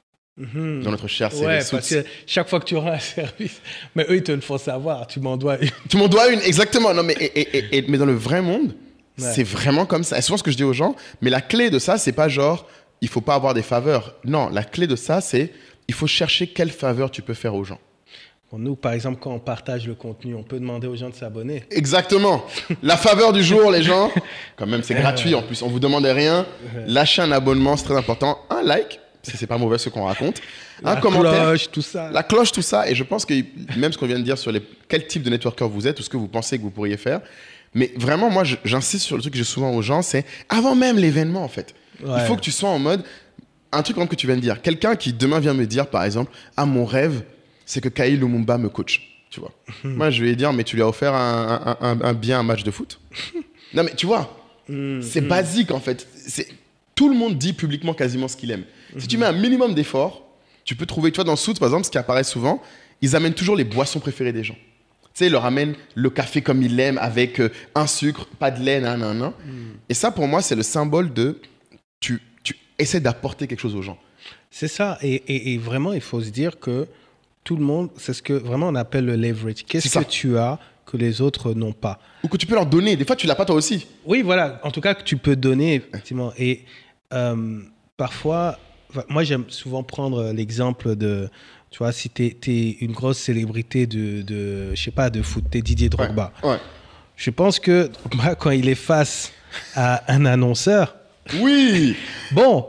Mmh. Dans notre chère série ouais, Suits. Parce que chaque fois que tu auras un service, mais eux ils te le font savoir, tu m'en dois une. Tu m'en dois une, exactement. Non, mais, et, et, et, mais dans le vrai monde, ouais. c'est vraiment comme ça. Et souvent ce que je dis aux gens, mais la clé de ça, c'est pas genre il faut pas avoir des faveurs. Non, la clé de ça, c'est il faut chercher quelle faveur tu peux faire aux gens. Bon, nous, par exemple, quand on partage le contenu, on peut demander aux gens de s'abonner. Exactement. La faveur du jour, les gens, quand même, c'est gratuit en plus, on vous demande rien. Lâchez un abonnement, c'est très important. Un like. c'est, c'est pas mauvais ce qu'on raconte. La Un commentaire, cloche, tout ça. la cloche, tout ça. Et je pense que même ce qu'on vient de dire sur les, quel type de networker vous êtes ou ce que vous pensez que vous pourriez faire. Mais vraiment, moi, je, j'insiste sur le truc que j'ai souvent aux gens, c'est avant même l'événement, en fait. Ouais. Il faut que tu sois en mode, un truc comme que tu viens de dire. Quelqu'un qui demain vient me dire, par exemple, ah, mon rêve, c'est que Kay Lumumba me coach. Tu vois. Mmh. Moi, je vais lui dire, mais tu lui as offert un, un, un, un bien un match de foot. Non, mais tu vois, mmh. c'est mmh. basique, en fait. C'est... Tout le monde dit publiquement quasiment ce qu'il aime. Mmh. Si tu mets un minimum d'efforts, tu peux trouver, tu vois, dans Suits, par exemple, ce qui apparaît souvent, ils amènent toujours les boissons préférées des gens. Tu sais, ils leur amènent le café comme ils l'aiment, avec euh, un sucre, pas de lait, nan, nan, nan. Mmh. Et ça, pour moi, c'est le symbole de... Tu, tu essaies d'apporter quelque chose aux gens. C'est ça. Et, et, et vraiment, il faut se dire que tout le monde, c'est ce que vraiment on appelle le leverage. Qu'est-ce que tu as que les autres n'ont pas? Ou que tu peux leur donner. Des fois, tu ne l'as pas toi aussi. Oui, voilà. En tout cas, que tu peux donner, effectivement. Et euh, parfois, moi, j'aime souvent prendre l'exemple de, tu vois, si tu es une grosse célébrité de, de, je sais pas, de foot, tu es Didier Drogba. Ouais, ouais. Je pense que Drogba, quand il est face à un annonceur, oui, bon...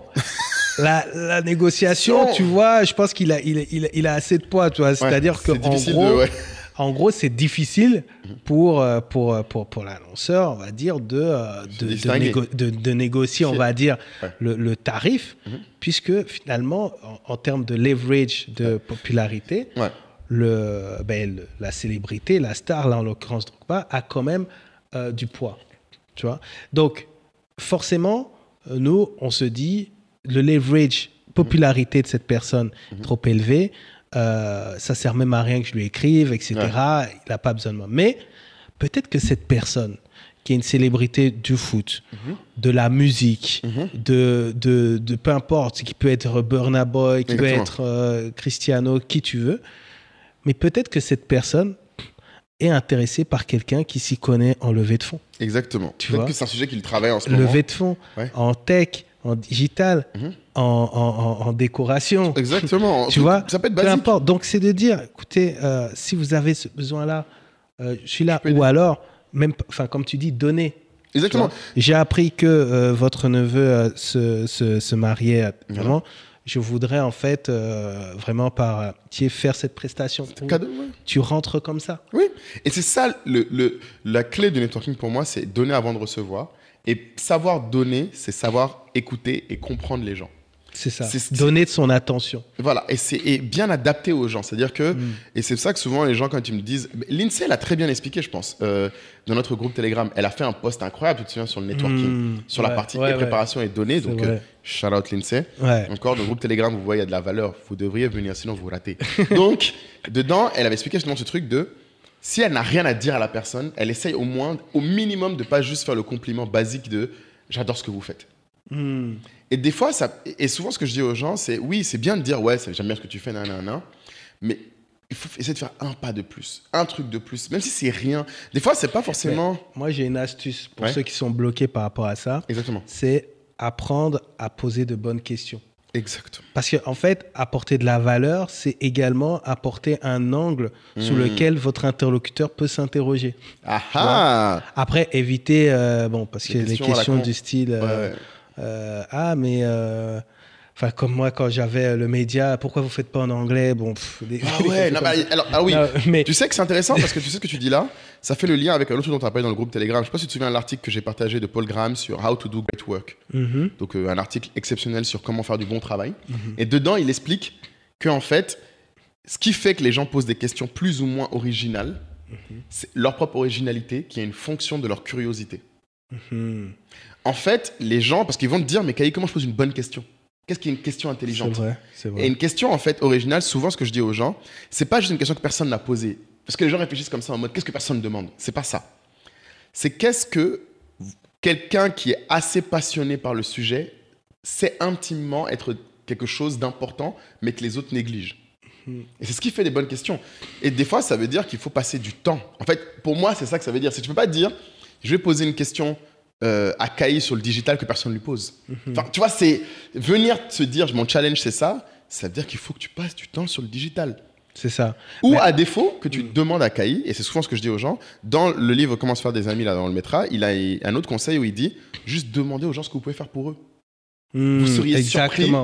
La, la négociation, non. tu vois, je pense qu'il a, il, il, il a assez de poids, tu vois. C'est-à-dire ouais, qu'en gros, de, ouais. en gros, c'est difficile pour, pour, pour, pour l'annonceur, on va dire, de, de, de, négo, de, de négocier, on va dire, ouais. le, le tarif, mm-hmm. puisque finalement, en, en termes de leverage de ouais. popularité, ouais. le, ben, le, la célébrité, la star, là en l'occurrence Drogba, a quand même euh, du poids, tu vois. Donc, forcément, nous, on se dit... le leverage, popularité de cette personne mmh. trop élevé, euh, ça sert même à rien que je lui écrive, et cetera. Ouais. Il n'a pas besoin de moi. Mais peut-être que cette personne qui est une célébrité du foot, mmh. de la musique, mmh. de, de, de peu importe, qui peut être Burna Boy, qui Exactement. peut être euh, Cristiano, qui tu veux, mais peut-être que cette personne est intéressée par quelqu'un qui s'y connaît en levée de fonds. Exactement. Tu peut-être vois que c'est un sujet qu'il travaille en ce moment. Levée de fonds, ouais. en tech, en digital, mmh. en, en, en décoration. Exactement. Tu vois, ça peut être basique. Peu importe. Donc, c'est de dire, écoutez, euh, si vous avez ce besoin-là, euh, je suis là. Je Ou alors, même, enfin, comme tu dis, donnez. Exactement. J'ai appris que euh, votre neveu euh, se, se, se mariait. Vraiment, mmh. je voudrais en fait euh, vraiment par tu faire cette prestation. C'est cadeau, ouais. Tu rentres comme ça. Oui. Et c'est ça, le, le, la clé du networking pour moi, c'est donner avant de recevoir. Et savoir donner, c'est savoir écouter et comprendre les gens. C'est ça, c'est, donner de son attention. Voilà, et c'est et bien adapté aux gens. C'est-à-dire que, mm. et c'est ça que souvent les gens, quand ils me disent... Lindsay, elle a très bien expliqué, je pense, euh, dans notre groupe Telegram. Elle a fait un post incroyable, tu te souviens, sur le networking, mm. sur ouais, la partie ouais, et préparation ouais. et données. Donc, euh, shout out Lindsay. Ouais. Encore, dans le groupe Telegram, vous voyez, il y a de la valeur. Vous devriez venir, sinon vous ratez. Donc, dedans, elle avait expliqué justement ce truc de... Si elle n'a rien à dire à la personne, elle essaye au moins, au minimum, de ne pas juste faire le compliment basique de « j'adore ce que vous faites mm. ». Et des fois, ça, et souvent ce que je dis aux gens, c'est oui, c'est bien de dire « ouais, j'aime bien ce que tu fais, nan, nan, nan », mais il faut essayer de faire un pas de plus, un truc de plus, même si c'est rien. Des fois, c'est pas forcément... Mais moi, j'ai une astuce pour ouais. ceux qui sont bloqués par rapport à ça. Exactement. C'est apprendre à poser de bonnes questions. Exactement. Parce qu'en en fait, apporter de la valeur, c'est également apporter un angle mmh. sous lequel votre interlocuteur peut s'interroger. Ah ah. Après, éviter, euh, bon, parce que les questions du style, euh, ouais. euh, ah, mais, euh, enfin, comme moi, quand j'avais le média, pourquoi vous ne faites pas en anglais? Bon, pff, des, ah ouais, non, bah, alors, ah oui, non, mais... tu sais que c'est intéressant parce que tu sais ce que tu dis là, ça fait le lien avec un autre truc dont tu as parlé dans le groupe Telegram. Je ne sais pas si tu te souviens de l'article que j'ai partagé de Paul Graham sur How to do great work. Mm-hmm. Donc, euh, un article exceptionnel sur comment faire du bon travail. Mm-hmm. Et dedans, il explique qu'en fait, ce qui fait que les gens posent des questions plus ou moins originales, mm-hmm. c'est leur propre originalité qui est une fonction de leur curiosité. Mm-hmm. En fait, les gens, parce qu'ils vont te dire, mais Kay, comment je pose une bonne question? Qu'est-ce qui est une question intelligente? C'est vrai, c'est vrai. Et une question, en fait, originale, souvent, ce que je dis aux gens, c'est pas juste une question que personne n'a posée. Parce que les gens réfléchissent comme ça en mode qu'est-ce que personne ne demande? C'est pas ça. C'est qu'est-ce que quelqu'un qui est assez passionné par le sujet sait intimement être quelque chose d'important, mais que les autres négligent. Mmh. Et c'est ce qui fait des bonnes questions. Et des fois, ça veut dire qu'il faut passer du temps. En fait, pour moi, c'est ça que ça veut dire. C'est que tu peux pas dire je vais poser une question euh, à Kay sur le digital que personne ne lui pose. Mmh. Enfin, tu vois, c'est venir se dire mon challenge, c'est ça. Ça veut dire qu'il faut que tu passes du temps sur le digital. C'est ça. Ou mais... à défaut, que tu mmh. demandes à Kay, et c'est souvent ce que je dis aux gens, dans le livre Comment se faire des amis, là, dans le Métra, il a un autre conseil où il dit juste demandez aux gens ce que vous pouvez faire pour eux. Mmh, vous seriez exactement. surpris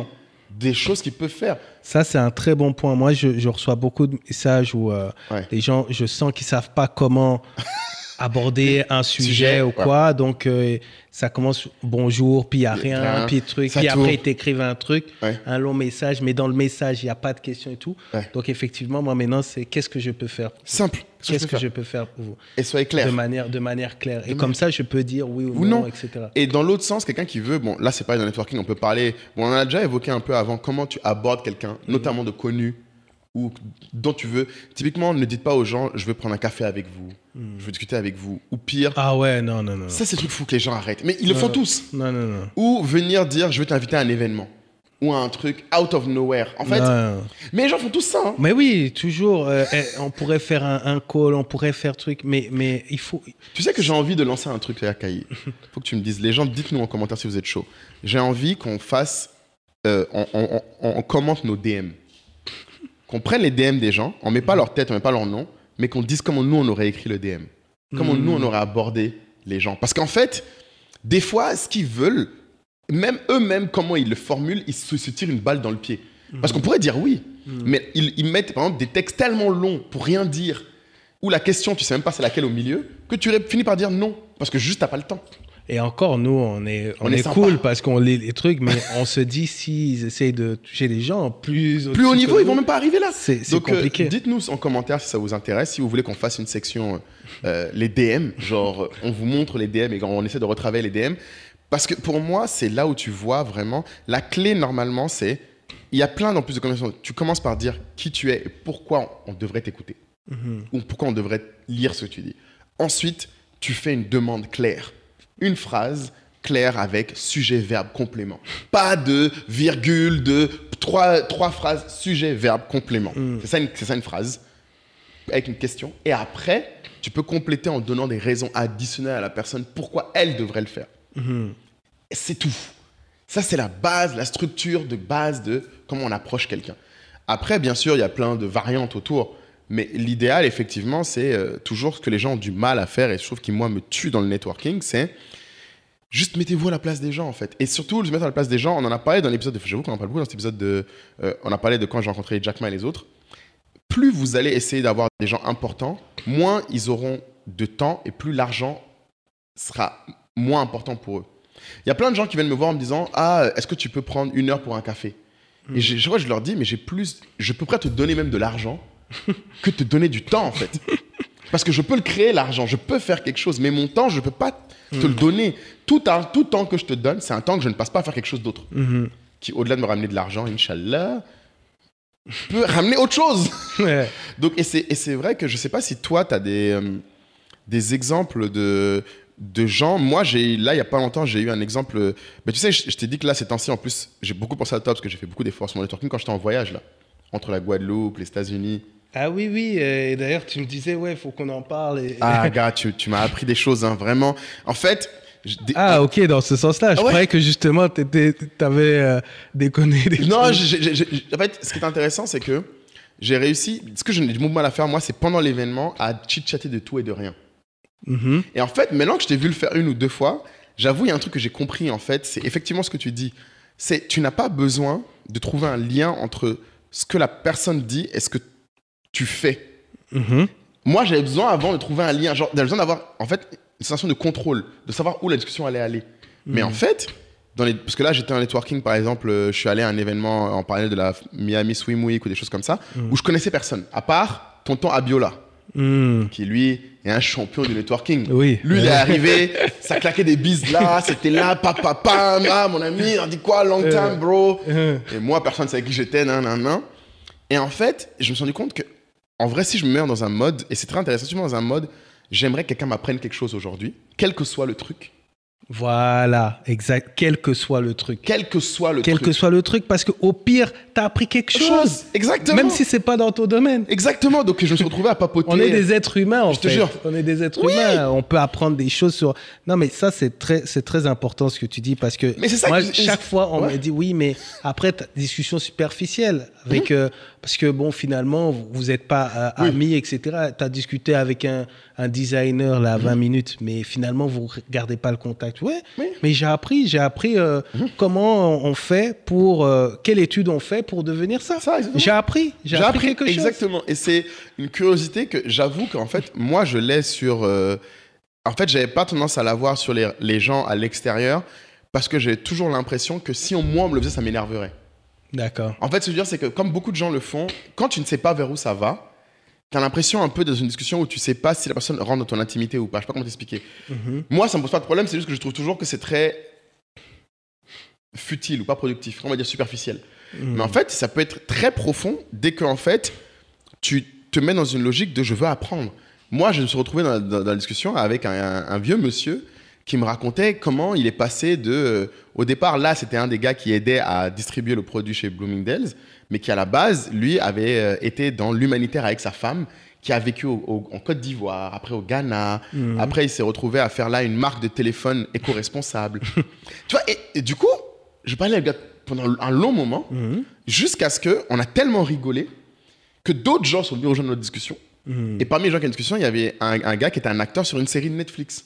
des choses qu'ils peuvent faire. Ça, c'est un très bon point. Moi, je, je reçois beaucoup de messages où euh, Ouais. les gens, je sens qu'ils savent pas comment aborder un sujet, Sujet, ou ouais. quoi. Donc, euh, ça commence bonjour, puis il n'y a rien, rien, puis truc. ça Puis tourne. après, ils t'écrivent un truc, Ouais. un long message, mais dans le message, il n'y a pas de question et tout. Ouais. Donc, effectivement, moi, maintenant, c'est qu'est-ce que je peux faire pour vous? Simple. Qu'est-ce que faire je peux faire pour vous? Et soyez clair. De manière, de manière claire. Et De comme ça, je peux dire oui ou, Ou non, non. et cetera. Et dans l'autre sens, quelqu'un qui veut, bon, là, c'est pareil dans le networking, on peut parler, bon, on en a déjà évoqué un peu avant, comment tu abordes quelqu'un, notamment de connu, ou dont tu veux. Typiquement, ne dites pas aux gens, je veux prendre un café avec vous, je veux discuter avec vous, ou pire, Ah ouais, non, non, non. ça, c'est le truc fou que les gens arrêtent. Mais ils le Non. font tous. Non, non, non. Ou venir dire, je veux t'inviter à un événement, ou à un truc out of nowhere. En fait, Non. mais les gens font tous ça. Hein. Mais oui, toujours. euh, eh, on pourrait faire un, un call, on pourrait faire truc, mais, mais il faut. Tu sais que j'ai envie de lancer un truc, Akaï. Faut que tu me dises, les gens, dites-nous en commentaire si vous êtes chaud. J'ai envie qu'on fasse, euh, on, on- on- on commente nos D M. Qu'on prenne les D M des gens, on met pas leur tête, on met pas leur nom, mais qu'on dise comment nous on aurait écrit le D M. Comment Mm. nous on aurait abordé les gens. Parce qu'en fait, des fois, ce qu'ils veulent, même eux-mêmes, comment ils le formulent, ils se, se tirent une balle dans le pied. Parce qu'on pourrait dire oui, mais ils, ils mettent par exemple des textes tellement longs pour rien dire, où la question, tu sais même pas c'est laquelle au milieu, que tu ré- finis par dire non, parce que juste t'as pas le temps. Et encore, nous, on est, on On est est, sympa. cool parce qu'on lit les trucs, mais on se dit s'ils essayent de toucher les gens plus Plus haut au-dessus niveau, que ils vont nous, même pas arriver là. C'est c'est Donc, euh, compliqué. dites-nous en commentaire si ça vous intéresse, si vous voulez qu'on fasse une section euh, les D M, genre euh, on vous montre les D M et on essaie de retravailler les D M. Parce que pour moi, c'est là où tu vois vraiment, la clé normalement, c'est, il y a plein d'en plus de conversations. Tu commences par dire qui tu es et pourquoi on devrait t'écouter. Mhm. Ou pourquoi on devrait lire ce que tu dis. Ensuite, tu fais une demande claire. Une phrase claire avec sujet, verbe, complément. Pas de virgule, de trois, trois phrases, sujet, verbe, complément. Mm. C'est ça, une- c'est ça une phrase, avec une question. Et après, tu peux compléter en donnant des raisons additionnelles à la personne pourquoi elle devrait le faire. Mhm. Et c'est tout. Ça, c'est la base, la structure de base de comment on approche quelqu'un. Après, bien sûr, il y a plein de variantes autour. Mais l'idéal, effectivement, c'est euh, toujours ce que les gens ont du mal à faire, et je trouve qui, moi, me tue dans le networking, c'est juste mettez-vous à la place des gens, en fait. Et surtout, se mettre à la place des gens, on en a parlé dans l'épisode, de, j'avoue qu'on en parle beaucoup dans cet épisode de... euh, on a parlé de quand j'ai rencontré Jack Ma et les autres. Plus vous allez essayer d'avoir des gens importants, moins ils auront de temps, et plus l'argent sera moins important pour eux. Il y a plein de gens qui viennent me voir en me disant « Ah, est-ce que tu peux prendre une heure pour un café ?» Et je, je, je leur dis « Mais j'ai plus... Je peux près te donner même de l'argent que te donner du temps, en fait. » Parce que je peux le créer, l'argent. Je peux faire quelque chose. Mais mon temps, je ne peux pas te le donner. Tout, un, tout temps que je te donne, c'est un temps que je ne passe pas à faire quelque chose d'autre. Mhm. Qui, au-delà de me ramener de l'argent, Inch'Allah, peut ramener autre chose. Ouais. Donc, et c'est, et c'est vrai que je ne sais pas si toi, tu as des, euh, des exemples de, de gens. Moi, j'ai, là, il n'y a pas longtemps, j'ai eu un exemple. Mais tu sais, je, je t'ai dit que là, ces temps-ci, en plus, j'ai beaucoup pensé à toi parce que j'ai fait beaucoup d'efforts sur mon networking quand j'étais en voyage, là, entre la Guadeloupe, les États-Unis. Ah oui, oui. euh, Et d'ailleurs, tu me disais, ouais, il faut qu'on en parle. Et... Ah, gars, tu, tu m'as appris des choses, hein, vraiment. En fait. je- des- Ah, ok, dans ce sens-là. Je Ah ouais. croyais que justement, tu avais euh, déconné des Non, trucs. j'ai- j'ai- j'ai- en fait, ce qui est intéressant, c'est que j'ai réussi. Ce que j'ai du mal à faire, moi, c'est pendant l'événement, à chit-chatter de tout et de rien. Mhm. Et en fait, maintenant que je t'ai vu le faire une ou deux fois, j'avoue, il y a un truc que j'ai compris, en fait, c'est effectivement ce que tu dis. C'est tu n'as pas besoin de trouver un lien entre ce que la personne dit et ce que tu fais. Mhm. Moi, j'avais besoin avant de trouver un lien. Genre, j'avais besoin d'avoir, en fait, une sensation de contrôle, de savoir où la discussion allait aller. Mais en fait, dans les... parce que là, j'étais en networking, par exemple, euh, je suis allé à un événement en parallèle de la Miami Swim Week ou des choses comme ça, où je connaissais personne, à part tonton Abiola, Mhm. qui lui est un champion du networking. Oui. Lui, il est arrivé, ça claquait des bises là, c'était là, papa, pam, ah, mon ami, on dit quoi, long time, bro. Euh. Et moi, personne ne savait qui j'étais, nan, nan, nan. Et en fait, je me suis rendu compte que, en vrai, si je me mets dans un mode, et c'est très intéressant, si je me mets dans un mode, j'aimerais que quelqu'un m'apprenne quelque chose aujourd'hui, quel que soit le truc. Voilà, exact. Quel que soit le truc. Quel que soit le Quel truc. que soit le truc, parce qu'au pire, tu as appris quelque chose. Exactement. Même si c'est pas dans ton domaine. Exactement. Donc, je me suis retrouvé à papoter. On est des êtres humains, en Je te fait. jure. On est des êtres Oui. humains. On peut apprendre des choses sur. Non, mais ça, c'est très, c'est très important ce que tu dis parce que Mais c'est ça moi, que- chaque fois, on Ouais. me dit oui, mais après, t'as des discussions superficielles. avec, mmh. euh, parce que bon, finalement, vous n'êtes pas euh, oui. amis, et cetera. Tu as discuté avec un, un designer là, vingt mmh. minutes, mais finalement, vous ne gardez pas le contact. Ouais, oui. mais j'ai appris, j'ai appris euh, mmh. comment on fait pour, euh, quelle étude on fait pour devenir ça. ça j'ai appris, j'ai, j'ai appris, appris quelque exactement. chose. Exactement. Et c'est une curiosité que j'avoue qu'en fait, moi, je l'ai sur. Euh, en fait, j'avais pas tendance à l'avoir sur les, les gens à l'extérieur parce que j'ai toujours l'impression que si on, moi, on me le faisait, ça m'énerverait. D'accord. En fait, ce que je veux dire, c'est que comme beaucoup de gens le font, quand tu ne sais pas vers où ça va, tu as l'impression un peu dans une discussion où tu ne sais pas si la personne rentre dans ton intimité ou pas. Je ne sais pas comment t'expliquer. Mm-hmm. Moi, ça ne me pose pas de problème, c'est juste que je trouve toujours que c'est très futile ou pas productif, on va dire superficiel. Mm. Mais en fait, ça peut être très profond dès que en fait, tu te mets dans une logique de je veux apprendre. Moi, je me suis retrouvé dans, dans, dans la discussion avec un, un, un vieux monsieur qui me racontait comment il est passé de... Euh, au départ, là, c'était un des gars qui aidait à distribuer le produit chez Bloomingdale's, mais qui, à la base, lui, avait euh, été dans l'humanitaire avec sa femme, qui a vécu au, au, en Côte d'Ivoire, après au Ghana. Mmh. Après, il s'est retrouvé à faire là une marque de téléphone éco-responsable. Tu vois, et, et du coup, je parlais avec le gars pendant un long moment, mmh. jusqu'à ce qu'on a tellement rigolé que d'autres gens sont venus rejoindre notre discussion. Mmh. Et parmi les gens qui ont une discussion, il y avait un, un gars qui était un acteur sur une série de Netflix.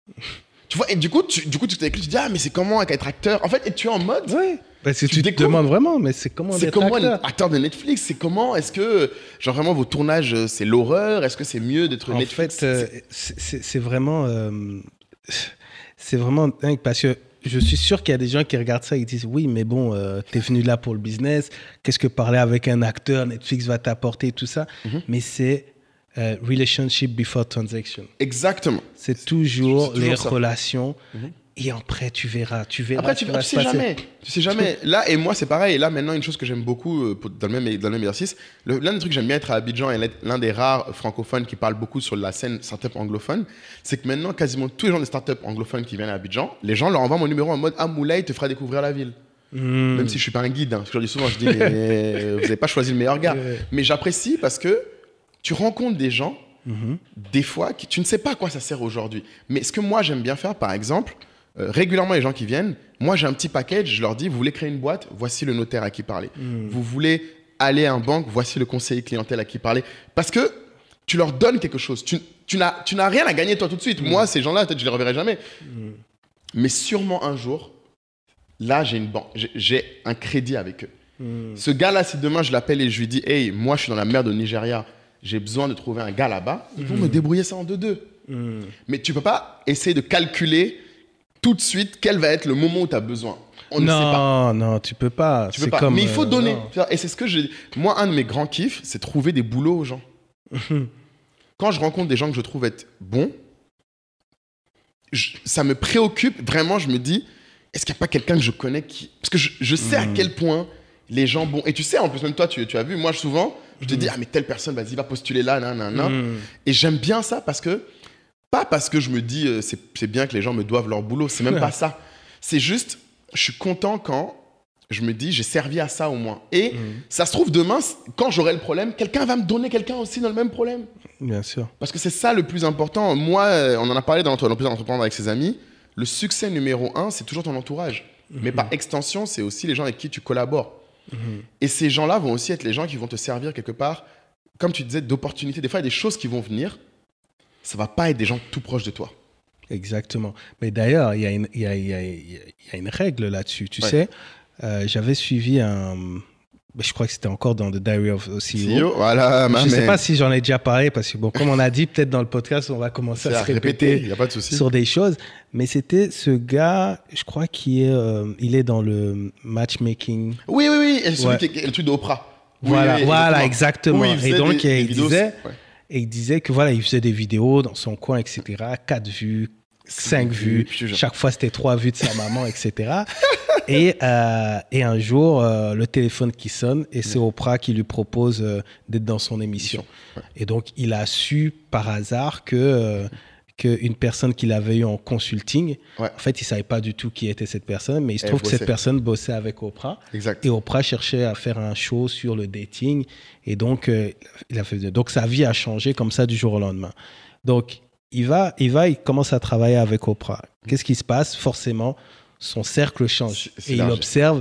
Tu vois, et du coup, tu, du coup, tu t'es écrit, tu te dis, ah, mais c'est comment être acteur? En fait, et tu es en mode. Oui. Parce que tu, tu te demandes vraiment, mais c'est comment c'est être comment acteur? être acteur de Netflix? C'est comment? Est-ce que, genre, vraiment, vos tournages, c'est l'horreur? Est-ce que c'est mieux d'être en Netflix? En fait, euh, c'est, c'est, c'est vraiment. Euh, c'est vraiment dingue parce que je suis sûr qu'il y a des gens qui regardent ça et qui disent, oui, mais bon, euh, t'es venu là pour le business. Qu'est-ce que parler avec un acteur, Netflix va t'apporter, tout ça. Mm-hmm. Mais c'est. Uh, relationship before transaction. Exactement. C'est toujours, c'est toujours les ça. relations. Mm-hmm. Et après, tu verras. Tu verras. Après, tu, tu, tu sais jamais. Tu sais jamais. Là, et moi, c'est pareil. Et là, maintenant, une chose que j'aime beaucoup euh, dans, le même, dans le même exercice, le, l'un des trucs que j'aime bien être à Abidjan et l'un des rares francophones qui parlent beaucoup sur la scène startup anglophone, c'est que maintenant, quasiment tous les gens des startups anglophones qui viennent à Abidjan, les gens leur envoient mon numéro en mode Ah, Moulay te fera découvrir la ville. Mm. Même si je suis pas un guide. Hein, parce que je dis souvent, je dis, mais vous n'avez pas choisi le meilleur gars. Yeah. Mais j'apprécie parce que tu rencontres des gens. Mmh. Des fois, tu ne sais pas à quoi ça sert aujourd'hui. Mais ce que moi, j'aime bien faire, par exemple, euh, régulièrement, les gens qui viennent, moi, j'ai un petit package, je leur dis, vous voulez créer une boîte, voici le notaire à qui parler. Mmh. Vous voulez aller à une banque, voici le conseiller clientèle à qui parler. Parce que tu leur donnes quelque chose. Tu, tu, n'as, tu n'as rien à gagner, toi, tout de suite. Mmh. Moi, ces gens-là, peut-être, je ne les reverrai jamais. Mmh. Mais sûrement un jour, là, j'ai une banque, j'ai, j'ai un crédit avec eux. Mmh. Ce gars-là, si demain, je l'appelle et je lui dis, hey, moi, je suis dans la merde au Nigeria, j'ai besoin de trouver un gars là-bas, ils vont mmh. me débrouiller ça en deux-deux. Mmh. Mais tu ne peux pas essayer de calculer tout de suite quel va être le moment où tu as besoin. On non, ne sait pas. Non, tu ne peux pas. Tu peux pas. Comme, Mais il faut euh, donner. Non. Et c'est ce que je... Moi, un de mes grands kiffs, c'est trouver des boulots aux gens. Mmh. Quand je rencontre des gens que je trouve être bons, je... ça me préoccupe. Vraiment, je me dis, est-ce qu'il n'y a pas quelqu'un que je connais qui... Parce que je, je sais mmh. à quel point les gens bons... Et tu sais, en plus, même toi, tu, tu as vu, moi, souvent... Je te dis, ah, mais telle personne, vas-y, va postuler là, nan, nan, nan. Mm. Et j'aime bien ça parce que, pas parce que je me dis, euh, c'est, c'est bien que les gens me doivent leur boulot, c'est même pas ça. C'est juste, je suis content quand je me dis, j'ai servi à ça au moins. Et mm. ça se trouve, demain, quand j'aurai le problème, quelqu'un va me donner quelqu'un aussi dans le même problème. Bien sûr. Parce que c'est ça le plus important. Moi, on en a parlé dans plusieurs entrepreneurs avec ses amis. Le succès numéro un, c'est toujours ton entourage. Mm-hmm. Mais par extension, c'est aussi les gens avec qui tu collabores. Mmh. Et ces gens-là vont aussi être les gens qui vont te servir quelque part, comme tu disais, d'opportunités. Des fois, il y a des choses qui vont venir, ça ne va pas être des gens tout proches de toi. Exactement. Mais d'ailleurs, il y, y, y, y a une règle là-dessus. Tu ouais. sais, euh, j'avais suivi un... Je crois que c'était encore dans The Diary of a C E O. C E O voilà, je ne sais pas si j'en ai déjà parlé, parce que, bon, comme on a dit, peut-être dans le podcast, on va commencer à, à se répéter, répéter y a pas de souci. Sur des choses. Mais c'était ce gars, je crois qu'il est, euh, il est dans le matchmaking. Oui, oui, oui. Et celui ouais. qui est le truc d'Oprah. Voilà, oui, voilà exactement. Oui, et donc, des, il, des disait, ouais. et il disait que voilà, il faisait des vidéos dans son coin, et cetera. Quatre vues, cinq vues. Chaque fois, c'était trois vues de sa maman, et cetera. Et, euh, et un jour, euh, le téléphone qui sonne et c'est Oprah qui lui propose euh, d'être dans son émission. Ouais. Et donc, il a su par hasard que, euh, qu'une personne qu'il avait eue en consulting, ouais. en fait, il ne savait pas du tout qui était cette personne, mais il se trouve que cette personne bossait avec Oprah. Exact. Et Oprah cherchait à faire un show sur le dating. Et donc, euh, il a fait... donc sa vie a changé comme ça du jour au lendemain. Donc, il va, il va, il commence à travailler avec Oprah. Qu'est-ce qui se passe? Forcément, son cercle change. C'est, c'est et il observe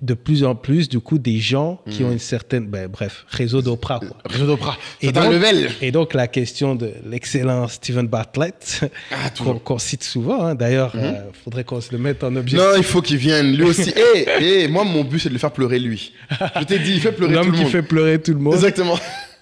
de plus en plus, du coup, des gens qui Mm. ont une certaine... Ben, bref, réseau d'Oprah, quoi. Réseau d'Oprah. Et C'est un donc- level. Et donc, la question de l'excellent Steven Bartlett, Ah, qu'on toujours. qu'on cite souvent, hein. D'ailleurs, il Mhm. faudrait qu'on se le mette en objectif. Non, il faut qu'il vienne, lui aussi. Et moi, mon but, c'est de le faire pleurer, lui. Je t'ai dit, il fait pleurer tout L'homme le qui monde. fait pleurer tout le monde. Exactement.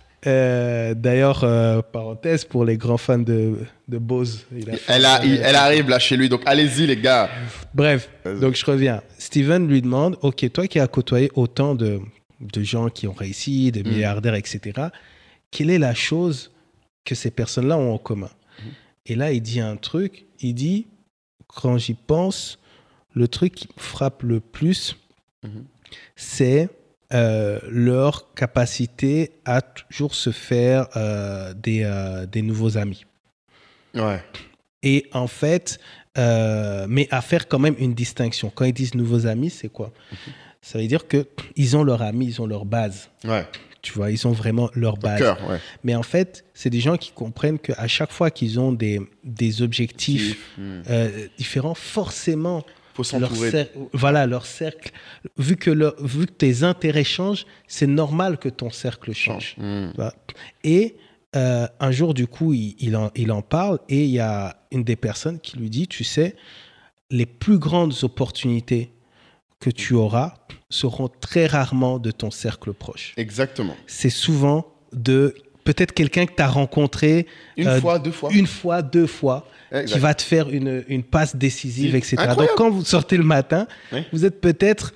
Euh, D'ailleurs, euh, parenthèse, pour les grands fans de, de Bose. il a fait- Elle, a, il- elle arrive là chez lui, donc allez-y, les gars. Bref, Vas-y. donc je reviens. Steven lui demande, ok, toi qui as côtoyé autant de, de gens qui ont réussi, de Mm. milliardaires, et cetera, quelle est la chose que ces personnes-là ont en commun? Mm. Et là, il dit un truc, il dit, quand j'y pense, le truc qui me frappe le plus, Mhm. c'est euh, leur capacité à toujours se faire euh, des, euh, des nouveaux amis. Ouais. Et en fait, euh, mais à faire quand même une distinction. Quand ils disent nouveaux amis, c'est quoi? Ça veut dire qu'ils ont leurs amis, ils ont leur base. Ouais. Tu vois, ils ont vraiment leur Au base. cœur, ouais. Mais en fait, c'est des gens qui comprennent qu'à chaque fois qu'ils ont des, des objectifs Mm. euh, différents, forcément, Faut leur s'entourer. cercle, voilà, leur cercle, vu que, leur- vu que tes intérêts changent, c'est normal que ton cercle change. Mm. Tu vois. Et euh, un jour, du coup, il, il en, il en parle et il y a une des personnes qui lui dit, tu sais, les plus grandes opportunités que tu auras seront très rarement de ton cercle proche. Exactement. C'est souvent de peut-être quelqu'un que tu as rencontré Une euh, fois, deux fois. une fois, deux fois, Exact. qui va te faire une, une passe décisive, C'est et cetera. incroyable. Donc, quand vous sortez le matin, Oui. vous êtes peut-être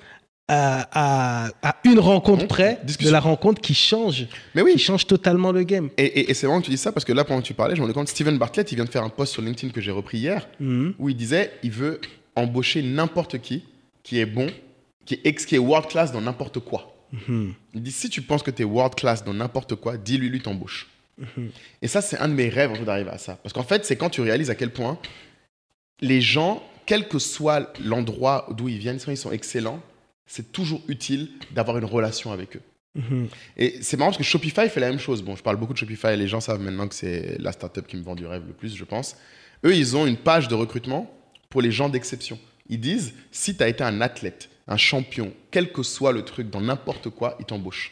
à, à, à une rencontre Mmh. près Discussion. de la rencontre qui change, Mais qui oui. change totalement le game. Et, et- et c'est marrant que tu dis ça parce que là, pendant que tu parlais, je me rends compte Steven Bartlett, il vient de faire un post sur LinkedIn que j'ai repris hier Mhm. où il disait il veut embaucher n'importe qui qui est bon, qui est, ex- qui est world class dans n'importe quoi. Mhm. Il dit si tu penses que tu es world class dans n'importe quoi, dis-lui, lui t'embauche. Mhm. Et ça, c'est un de mes rêves en fait, d'arriver à ça. Parce qu'en fait, c'est quand tu réalises à quel point les gens, quel que soit l'endroit d'où ils viennent, si ils sont excellents, c'est toujours utile d'avoir une relation avec eux. Mhm. Et c'est marrant parce que Shopify fait la même chose. Bon, je parle beaucoup de Shopify et les gens savent maintenant que c'est la startup qui me vend du rêve le plus, je pense. Eux, ils ont une page de recrutement pour les gens d'exception. Ils disent, si tu as été un athlète, un champion, quel que soit le truc, dans n'importe quoi, ils t'embauchent.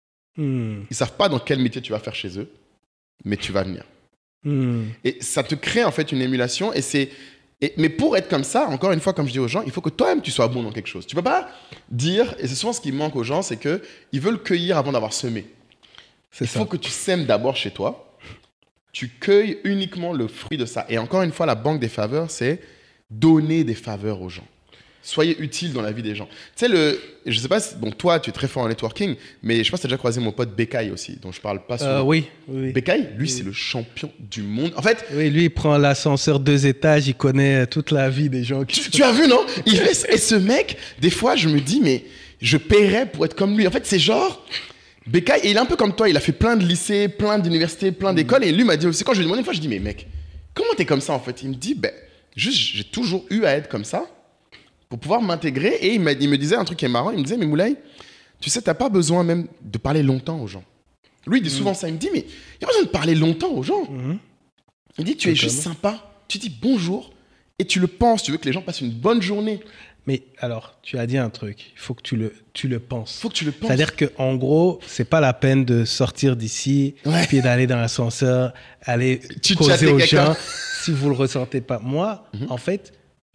Mhm. Ils savent pas dans quel métier tu vas faire chez eux, mais tu vas venir. Mhm. Et ça te crée en fait une émulation. Et c'est, et- mais pour être comme ça, encore une fois, comme je dis aux gens, il faut que toi-même tu sois bon dans quelque chose. Tu peux pas dire, et c'est souvent ce qui manque aux gens, c'est que ils veulent cueillir avant d'avoir semé. C'est Il ça. faut que tu sèmes d'abord chez toi. Tu cueilles uniquement le fruit de ça. Et encore une fois, la banque des faveurs, c'est donner des faveurs aux gens. Soyez utile dans la vie des gens. Tu sais, le, je sais pas, si, bon, toi, tu es très fort en networking, mais je sais pas si tu as déjà croisé mon pote Becaye aussi, dont je parle pas souvent. Euh, oui, oui. Becaye, lui, c'est le champion du monde. En fait, Oui, lui, il prend l'ascenseur deux étages, il connaît toute la vie des gens qui... tu, tu as vu, non? Il fait, et ce mec, des fois, je me dis, mais je paierais pour être comme lui. En fait, c'est genre. Becaye, et il est un peu comme toi, il a fait plein de lycées, plein d'universités, plein d'écoles, et lui m'a dit aussi, quand je lui ai demandé une fois, je dis, mais mec, comment t'es comme ça en fait? Il me dit, ben, juste, j'ai toujours eu à être comme ça pour pouvoir m'intégrer, et il, m'a- il me disait un truc qui est marrant, il me disait, mais Moulay, tu sais, t'as pas besoin même de parler longtemps aux gens. Lui, il dit souvent ça, il me dit, mais il n'y a pas besoin de parler longtemps aux gens. Mhm. Il dit, tu es juste sympa, tu dis bonjour, et tu le penses, tu veux que les gens passent une bonne journée. Mais alors, tu as dit un truc, il faut que tu le, tu le penses. Faut que tu le penses. C'est-à-dire qu'en gros, c'est pas la peine de sortir d'ici, Ouais. puis d'aller dans l'ascenseur, aller Tu causer chattes aux quelqu'un. gens si vous le ressentez pas. Moi, Mhm. en fait,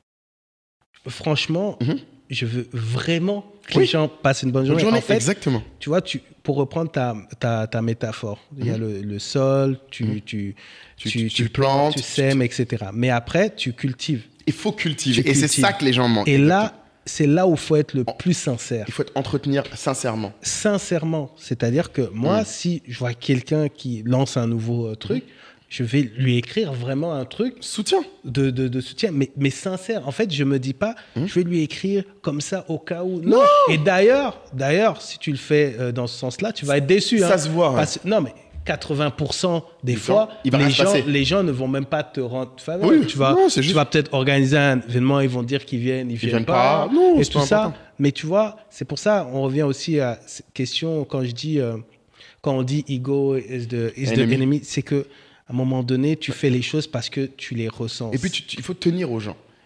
franchement, Mhm. je veux vraiment que Oui. les gens passent une bonne Bonne journée. journée, En fait, exactement. tu vois, tu, pour reprendre ta, ta, ta métaphore, il y a le, le sol, tu, Mhm. tu, Tu- tu, tu- tu tu plantes, tu tu- sèmes, et cetera. Mais après, tu cultives. Il faut cultiver, Tu et c'est cultives. ça que les gens manquent. Et là, c'est là où il faut être le plus sincère. Il faut être entretenir sincèrement. Sincèrement. C'est-à-dire que moi, Mm. si je vois quelqu'un qui lance un nouveau euh, truc, je vais lui écrire vraiment un truc Soutien. de, de, de soutien, mais, mais sincère. En fait, je me dis pas, Mm. je vais lui écrire comme ça au cas où. Non. Et d'ailleurs, d'ailleurs, si tu le fais euh, dans ce sens-là, tu vas être déçu. Ça hein. se voit, ouais. Parce- non, mais quatre-vingts pour cent des Du fois, temps, il va les rien se gens, passer. les gens ne vont même pas te rendre faveur. Oui, tu vas, non, c'est tu juste- vas peut-être organiser un événement, ils vont dire qu'ils viennent, ils, viennent, viennent pas, pas. Non, et c'est tout pas ça. important. Mais tu vois, c'est pour ça, on revient aussi à cette question quand je dis, euh, quand on dit ego is the, is the Enemy. enemy, c'est que à un moment donné, tu fais les choses parce que tu les ressens. Et puis, tu- tu- il faut tenir aux gens.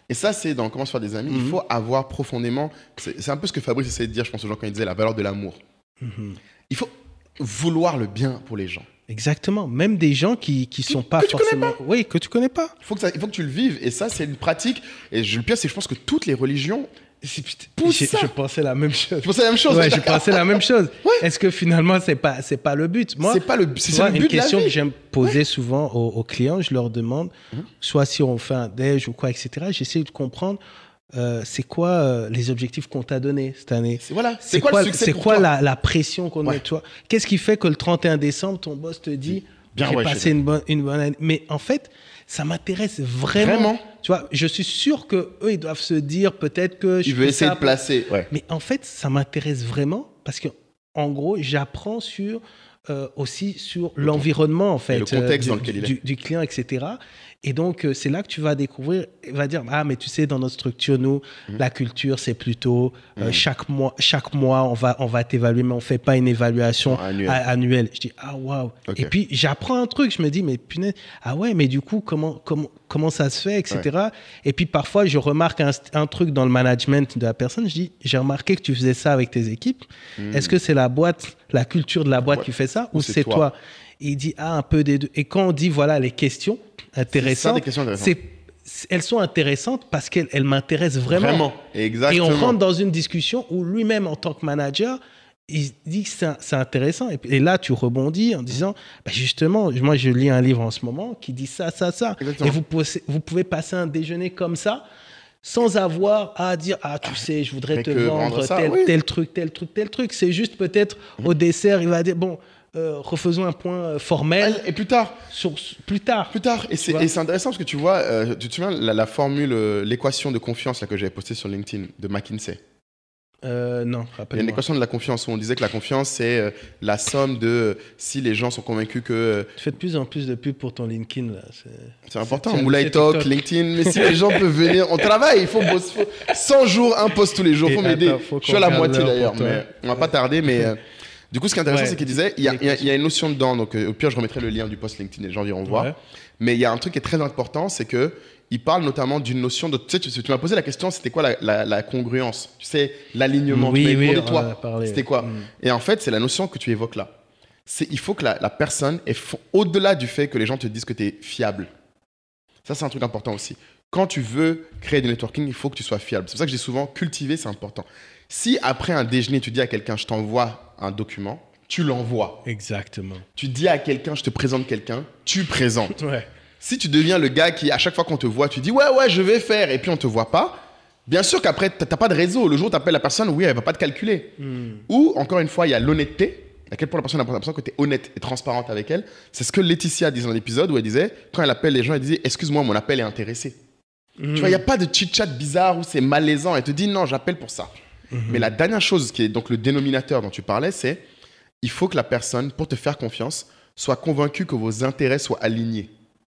Et ça, c'est dans Comment se faire des amis. Mhm. Il faut avoir profondément... C'est c'est un peu ce que Fabrice essayait de dire, je pense, aux gens quand il disait la valeur de l'amour. Mhm. Il faut vouloir le bien pour les gens. Exactement. Même des gens qui qui sont pas que tu connais forcément... Oui, que tu connais pas. Il faut que, ça, il faut que tu le vives. Et ça, c'est une pratique. Et je, le pire, c'est que je pense que toutes les religions poussent J'ai- ça. Je pensais la même chose. Tu pensais la même chose? Ouais, je d'accord. pensais la même chose. Ouais. Est-ce que finalement, c'est pas, c'est pas le but? Moi, C'est pas le, c'est tu c'est vois, le une but de la question vie. que j'aime poser souvent aux, aux clients, je leur demande, Mhm. soit si on fait un déj ou quoi, et cetera, j'essaie de comprendre euh, c'est quoi euh, les objectifs qu'on t'a donnés cette année. C'est voilà. C'est C'est quoi, quoi, le succès c'est pour quoi toi? la, la pression qu'on Ouais. met, toi? Qu'est-ce qui fait que le trente et un décembre, ton boss te dit, Bien, j'ai ouais, passé chérie. une bonne, une bonne année. Mais en fait, ça m'intéresse vraiment. Vraiment. Tu vois, je suis sûr que eux, ils doivent se dire peut-être que je Il veut fais essayer ça de placer. Ouais. mais en fait, ça m'intéresse vraiment parce que, en gros, j'apprends sur euh, aussi sur l'environnement en fait, le contexte euh, dans du, lequel il est. du, du client, et cetera. Et donc, euh, c'est là que tu vas découvrir, il va dire ah mais tu sais dans notre structure nous, Mhm. la culture c'est plutôt euh, Mhm. chaque mois chaque mois on va on va t'évaluer mais on fait pas une évaluation Non, annuel. a- annuelle. Je dis ah waouh. Ok. Et puis j'apprends un truc, je me dis mais punaise ah ouais mais du coup comment comment comment ça se fait, et cetera. Et puis parfois je remarque un, un truc dans le management de la personne, je dis j'ai remarqué que tu faisais ça avec tes équipes. Mhm. Est-ce que c'est la boîte, la culture de la boîte boîte. qui fait ça Ou ou c'est c'est toi? toi? Et il dit ah un peu des deux. Et quand on dit voilà les questions C'est ça, intéressantes, des questions intéressantes. c'est c'est- elles sont intéressantes parce qu'elles elles m'intéressent vraiment. Vraiment. Exactement. Et on rentre dans une discussion où lui-même en tant que manager il dit que c'est c'est intéressant. Et, puis- et là, tu rebondis en disant, bah justement, moi, je lis un livre en ce moment qui dit ça, ça, ça. Exactement. Et vous pouvez, vous pouvez passer un déjeuner comme ça sans avoir à dire, ah, tu sais, je voudrais Mais te que vendre vendre ça, tel, oui. tel truc, tel truc, tel truc. C'est juste peut-être au dessert, il va dire, bon, euh, refaisons un point euh, formel Et plus tard, sur, plus tard. plus tard. Et c'est vois. et c'est intéressant parce que tu vois, euh, tu te souviens la, la formule, euh, l'équation de confiance là, que j'avais postée sur LinkedIn de McKinsey. Euh, non, Il y a une rappelle-moi. équation de la confiance où on disait que la confiance, c'est euh, la somme de euh, si les gens sont convaincus que euh, Tu fais de plus en plus de pubs pour ton LinkedIn, là. C'est- c'est important. c'est- Moulay c'est Talk, TikTok. LinkedIn, mais si les gens peuvent venir, on travaille, il faut bosser. faut- cent jours, un post tous les jours, Et faut m'aider. attends, faut Je suis à la qu'on regarde moitié l'heure d'ailleurs, pour toi. mais on va pas tarder. Mais euh, du coup, ce qui est intéressant, Ouais. c'est qu'il disait, il y, a- il y a- il y a une notion dedans. Donc, euh, au pire, je remettrai le lien du post LinkedIn et les gens iront voir. Ouais. Mais il y a un truc qui est très important, c'est que il parle notamment d'une notion de. Tu sais, tu, tu m'as posé la question, c'était quoi la, la- la congruence? Tu sais, l'alignement. Oui, tu m'as oui, demandé, on toi, en a parlé. c'était quoi? Mm. Et en fait, c'est la notion que tu évoques là. C'est il faut que la, la personne est fo- au-delà du fait que les gens te disent que tu es fiable. Ça, c'est un truc important aussi. Quand tu veux créer du networking, il faut que tu sois fiable. C'est pour ça que j'ai souvent cultivé, c'est important. Si après un déjeuner, tu dis à quelqu'un, je t'envoie un document, tu l'envoies. Exactement. Tu dis à quelqu'un, je te présente quelqu'un, tu présentes. Ouais. Si tu deviens le gars qui, à chaque fois qu'on te voit, tu dis ouais, ouais, je vais faire, et puis on te voit pas, bien sûr qu'après, tu n'as pas de réseau. Le jour où tu appelles la personne, oui, elle va pas te calculer. Mm. Ou, encore une fois, il y a l'honnêteté. À quel point la personne a l'impression que tu es honnête et transparente avec elle. C'est ce que Laetitia disait dans l'épisode où elle disait, quand elle appelle les gens, elle disait excuse-moi, mon appel est intéressé. Mm. Tu vois, il n'y a pas de chit-chat bizarre où c'est malaisant. Elle te dit non, j'appelle pour ça. Mhm. Mais la dernière chose qui est donc le dénominateur dont tu parlais, c'est il faut que la personne, pour te faire confiance, soit convaincue que vos intérêts soient alignés.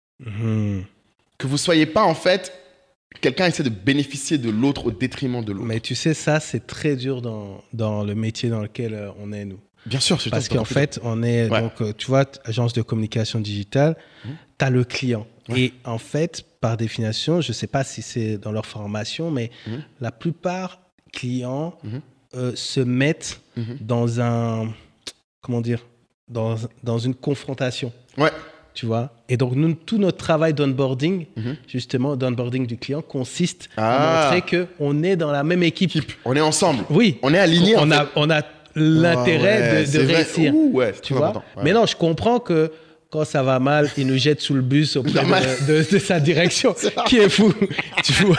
Mhm. Que vous soyez pas, en fait, quelqu'un essaie de bénéficier de l'autre au détriment de l'autre. Mais tu sais, ça, c'est très dur dans, dans le métier dans lequel euh, on est, nous. Bien sûr, c'est Parce c'est qu'en encore fait, on est, Ouais. donc, euh, tu vois, t- agence de communication digitale, Mhm. tu as le client. Ouais. Et en fait, par définition, je ne sais pas si c'est dans leur formation, mais Mhm. la plupart clients Mhm. euh, se mettent plus- Mhm. dans un, comment dire, dans, dans une confrontation. Ouais. Tu vois. Et donc, nous, tout notre travail d'onboarding, Mhm. justement, d'onboarding du client, consiste Ah. à montrer qu'on est dans la même équipe. Équipe. On est ensemble. Oui. On est alignés. on, en a, fait. on a l'intérêt Ah ouais, de, de c'est vrai. réussir. Ouh, ouais, c'est Tu très vois. important. Ouais. Mais non, je comprends que quand ça va mal, il nous jette sous le bus auprès Normal. de, de- de sa direction, qui est fou. Tu vois,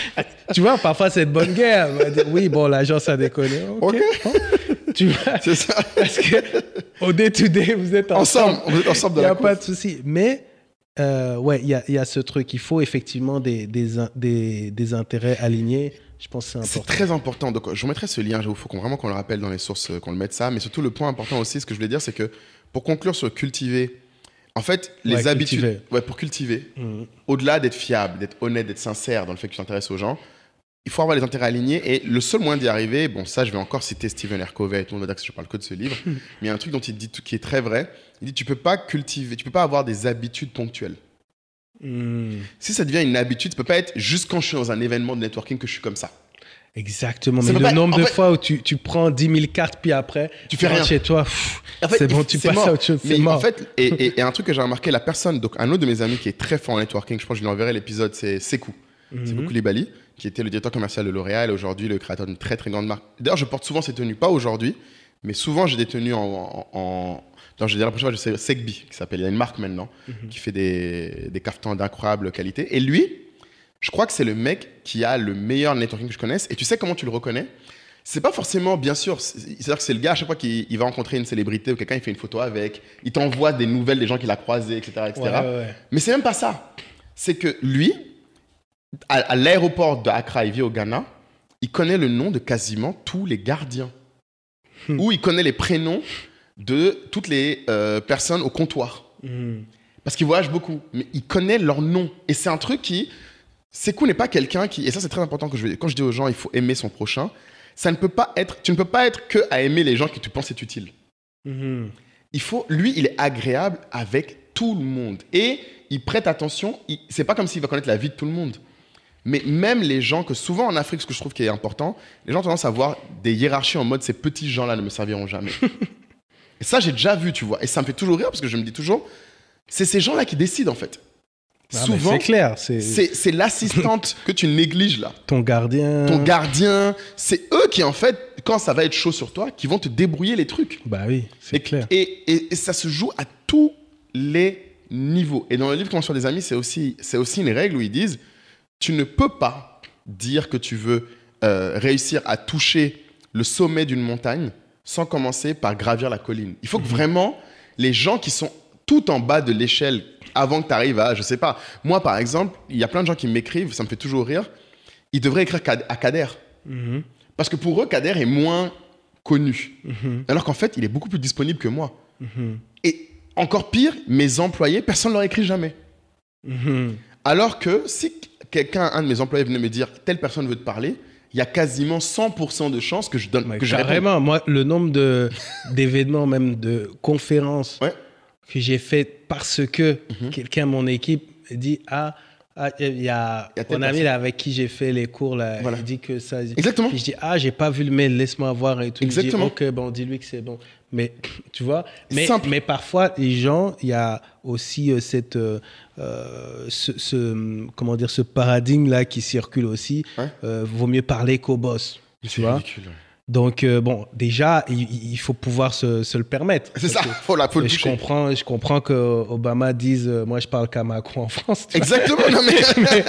tu vois, parfois c'est de bonne guerre. On va dire, oui, bon, l'agence a déconné. Ok. Ok. Bon. Tu vois, C'est ça. parce que au day-to-day, vous êtes ensemble. Ensemble. On est ensemble Il dans n'y la a pas course. de souci. Mais euh, ouais, il y a, il y a ce truc. Il faut effectivement des, des, in- des, des intérêts alignés. Je pense que c'est C'est important. très important. Donc, je vous mettrai ce lien. Il faut qu'on, vraiment qu'on le rappelle dans les sources, euh, qu'on le mette ça. Mais surtout, le point important aussi, ce que je voulais dire, c'est que pour conclure sur cultiver, en fait, les Ouais, habitudes. cultiver. Ouais, pour cultiver, Mhm. au-delà d'être fiable, d'être honnête, d'être sincère dans le fait que tu t'intéresses aux gens, il faut avoir les intérêts alignés. Et le seul moyen d'y arriver, bon, ça, je vais encore citer Stephen R. Covey, tout le monde va dire que je parle que de ce livre, mais il y a un truc dont il dit qui est très vrai. Il dit tu peux pas cultiver, tu peux pas avoir des habitudes ponctuelles. Mm. Si ça devient une habitude, ça peut pas être juste quand je suis dans un événement de networking que je suis comme ça. Exactement. Ça Mais peut le pas- nombre en de fait- fois où tu, tu prends dix mille cartes, puis après, Tu fais rentres rien. chez toi, pff, En fait, c'est bon, il- tu c'est passes mort. à autre chose, Mais c'est mort. en fait, et, et- et un truc que j'ai remarqué, la personne, donc un autre de mes amis qui est très fort en networking, je pense que je lui enverrai l'épisode, c'est Sekou. Mhm. Sekou Koulibaly, qui était le directeur commercial de L'Oréal et aujourd'hui le créateur d'une très très grande marque. D'ailleurs, je porte souvent ces tenues, pas aujourd'hui, mais souvent j'ai des tenues en. en, en non, je dirais la prochaine fois, je sais Segbi, qui s'appelle, il y a une marque maintenant, Mhm. qui fait des, des caftans d'incroyable qualité. Et lui, je crois que c'est le mec qui a le meilleur networking que je connaisse. Et tu sais comment tu le reconnais? C'est pas forcément, bien sûr, c'est- c'est-à-dire que c'est le gars, à chaque fois qu'il il va rencontrer une célébrité ou quelqu'un, il fait une photo avec, il t'envoie des nouvelles des gens qu'il a croisés, et cetera et cetera. Ouais, ouais, ouais. Mais c'est même pas ça. C'est que lui, à, à l'aéroport de Accra, il vit au Ghana, il connaît le nom de quasiment tous les gardiens. Hmm. Ou il connaît les prénoms de toutes les euh, personnes au comptoir. Mhm. Parce qu'il voyage beaucoup. Mais il connaît leur nom. Et c'est un truc qui... Sekou n'est pas quelqu'un qui... Et ça, c'est très important que je, quand je dis aux gens, il faut aimer son prochain. Ça ne peut pas être... Tu ne peux pas être que à aimer les gens qui tu penses être utiles. Mhm. Il faut... Lui, il est agréable avec tout le monde. Et il prête attention. Il, c'est pas comme s'il va connaître la vie de tout le monde. Mais même les gens que souvent en Afrique, ce que je trouve qui est important, les gens ont tendance à avoir des hiérarchies en mode ces petits gens-là ne me serviront jamais. Et ça, j'ai déjà vu, tu vois. Et ça me fait toujours rire parce que je me dis toujours, c'est ces gens-là qui décident en fait. Ah, mais Souvent, c'est clair, c'est c'est c'est l'assistante que tu négliges là. ton gardien. Ton gardien, c'est eux qui en fait, quand ça va être chaud sur toi, qui vont te débrouiller les trucs. Bah oui, c'est Et, clair. et, et, et ça se joue à tous les niveaux. Et dans le livre Comment sur des amis, c'est aussi, c'est aussi une règle où ils disent, tu ne peux pas dire que tu veux euh, réussir à toucher le sommet d'une montagne sans commencer par gravir la colline. Il faut que vraiment les gens qui sont tout en bas de l'échelle avant que tu arrives à, je sais pas, moi par exemple, il y a plein de gens qui m'écrivent, ça me fait toujours rire, ils devraient écrire Kad- à Kader. Mhm. Parce que pour eux, Kader est moins connu. Mhm. Alors qu'en fait, il est beaucoup plus disponible que moi. Mhm. Et encore pire, mes employés, personne ne leur écrit jamais. Mhm. Alors que si quelqu'un, un de mes employés venait me dire telle personne veut te parler, il y a quasiment cent pour cent de chances que je donne Ouais, que je réponde. carrément, moi, le nombre de, d'événements, même de conférences Ouais. que j'ai faites parce que Mhm. quelqu'un de mon équipe dit Ah, ah, il y a, Il y a telle mon ami personne. là, avec qui j'ai fait les cours, là, Voilà. il dit que ça. Exactement. Puis je dis Ah, j'ai pas vu le mail, laisse-moi voir et tout. Exactement. Je dis, ok, bon, dis-lui que c'est bon. Mais tu vois, mais, Simple. mais parfois, les gens, il y a aussi euh, cette. euh, euh, ce, ce- comment dire, ce paradigme là qui circule aussi. Ouais. Euh, vaut mieux parler qu'au boss. Tu C'est vois. ridicule, ouais. Donc, euh, bon, déjà, il, il faut pouvoir se, se le permettre. C'est Parce ça, que- faut, la, faut le je toucher. comprends, je comprends que Obama dise euh, moi je parle qu'à Macron en France. Tu vois. Exactement, non, mais,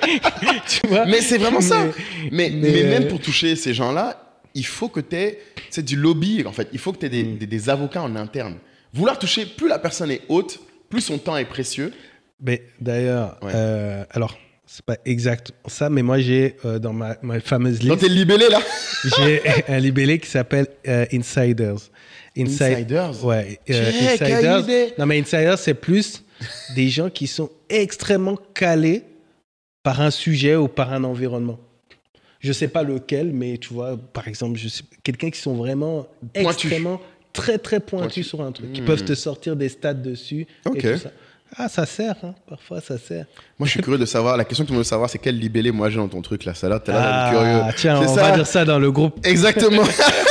Tu vois. mais c'est vraiment ça. Mais, mais, mais euh, même pour toucher ces gens-là, il faut que tu aies du lobby, en fait. Il faut que tu aies des, Mm. des- des avocats en interne. Vouloir toucher, plus la personne est haute, plus son temps est précieux. Mais d'ailleurs, Ouais. euh, alors c'est pas exact ça, mais moi j'ai euh, dans ma, ma fameuse Dans liste, tes libellés, là. j'ai un libellé qui s'appelle euh, Insiders. Inside- Insiders. Ouais. euh, Check, quelle Insiders. idée. Non mais Insiders c'est plus des gens qui sont extrêmement calés par un sujet ou par un environnement. Je sais pas lequel, mais tu vois, par exemple, je sais, quelqu'un qui sont vraiment Pointus. extrêmement très très pointus Pointus. sur un truc, qui Hmm. peuvent te sortir des stats dessus Ok. et tout ça. Ah, ça sert, hein. Parfois ça sert. Moi, je suis curieux de savoir. La question que tu veux savoir, c'est quel libellé moi j'ai dans ton truc là. Ça là, t'es là, Ah, curieux. tiens, C'est on ça. va dire ça dans le groupe. Exactement.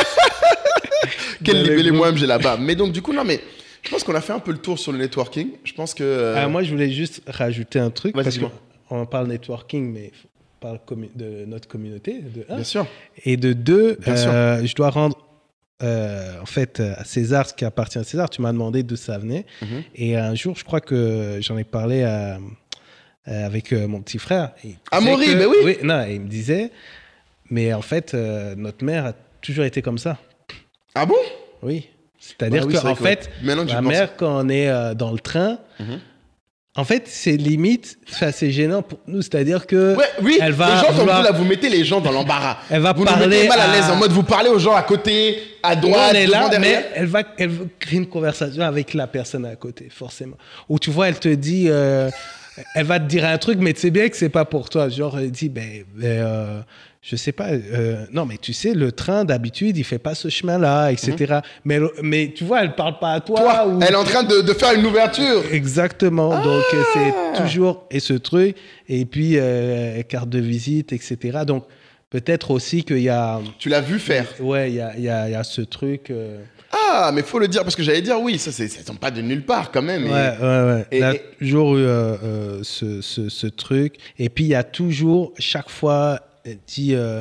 Quel Dans les libellé groupes. moi-même j'ai là-bas. Mais donc, du coup, non, mais je pense qu'on a fait un peu le tour sur le networking. Je pense que. euh, Ah, moi, je voulais juste rajouter un truc Vas-y, parce dis-moi. qu'on parle networking, mais on parle commu- de notre communauté, de un. Bien sûr. Et de deux, Bien sûr. euh, je dois rendre euh, en fait à César ce qui appartient à César. Tu m'as demandé d'où ça venait. Mhm. Et un jour, je crois que j'en ai parlé à- euh, avec euh, mon petit frère. Et il Amaury, disait ben que- oui. Non, il me disait, mais en fait, euh, notre mère a toujours été comme ça. Ah bon? Oui. C'est-à-dire Ouais, oui, c'est qu'en vrai que- fait, Maintenant que j'y ma pense. mère, quand on est euh, dans le train, Mhm. en fait, c'est limite, enfin, c'est gênant pour nous. C'est-à-dire que Ouais, oui, elle va les gens comme vouloir- vous, là, vous mettez les gens dans l'embarras. Elle va vous nous parler mettez mal à à- l'aise en mode vous parlez aux gens à côté, à nous, droite, on est devant, là, derrière. mais elle va, elle veut créer une conversation avec la personne à côté, forcément. Ou tu vois, elle te dit, euh, elle va te dire un truc, mais tu sais bien que c'est pas pour toi. Genre, elle dit, ben, ben euh, je sais pas, euh, non, mais tu sais, le train, d'habitude, il fait pas ce chemin-là, et cetera. Mm-hmm. Mais, mais tu vois, elle parle pas à toi. toi ou... Elle est en train de, de faire une ouverture. Exactement. Ah. Donc, c'est toujours, et ce truc, et puis, euh, carte de visite, et cetera. Donc, peut-être aussi qu'il y a... Tu l'as vu faire. Ouais, il y a, y, a, y a ce truc... Euh... Ah, mais faut le dire, parce que j'allais dire, oui, ça ne tombe pas de nulle part quand même. Et, ouais, ouais, ouais. Et, il y a et... toujours eu euh, euh, ce, ce, ce truc. Et puis, il y a toujours, chaque fois, dit euh,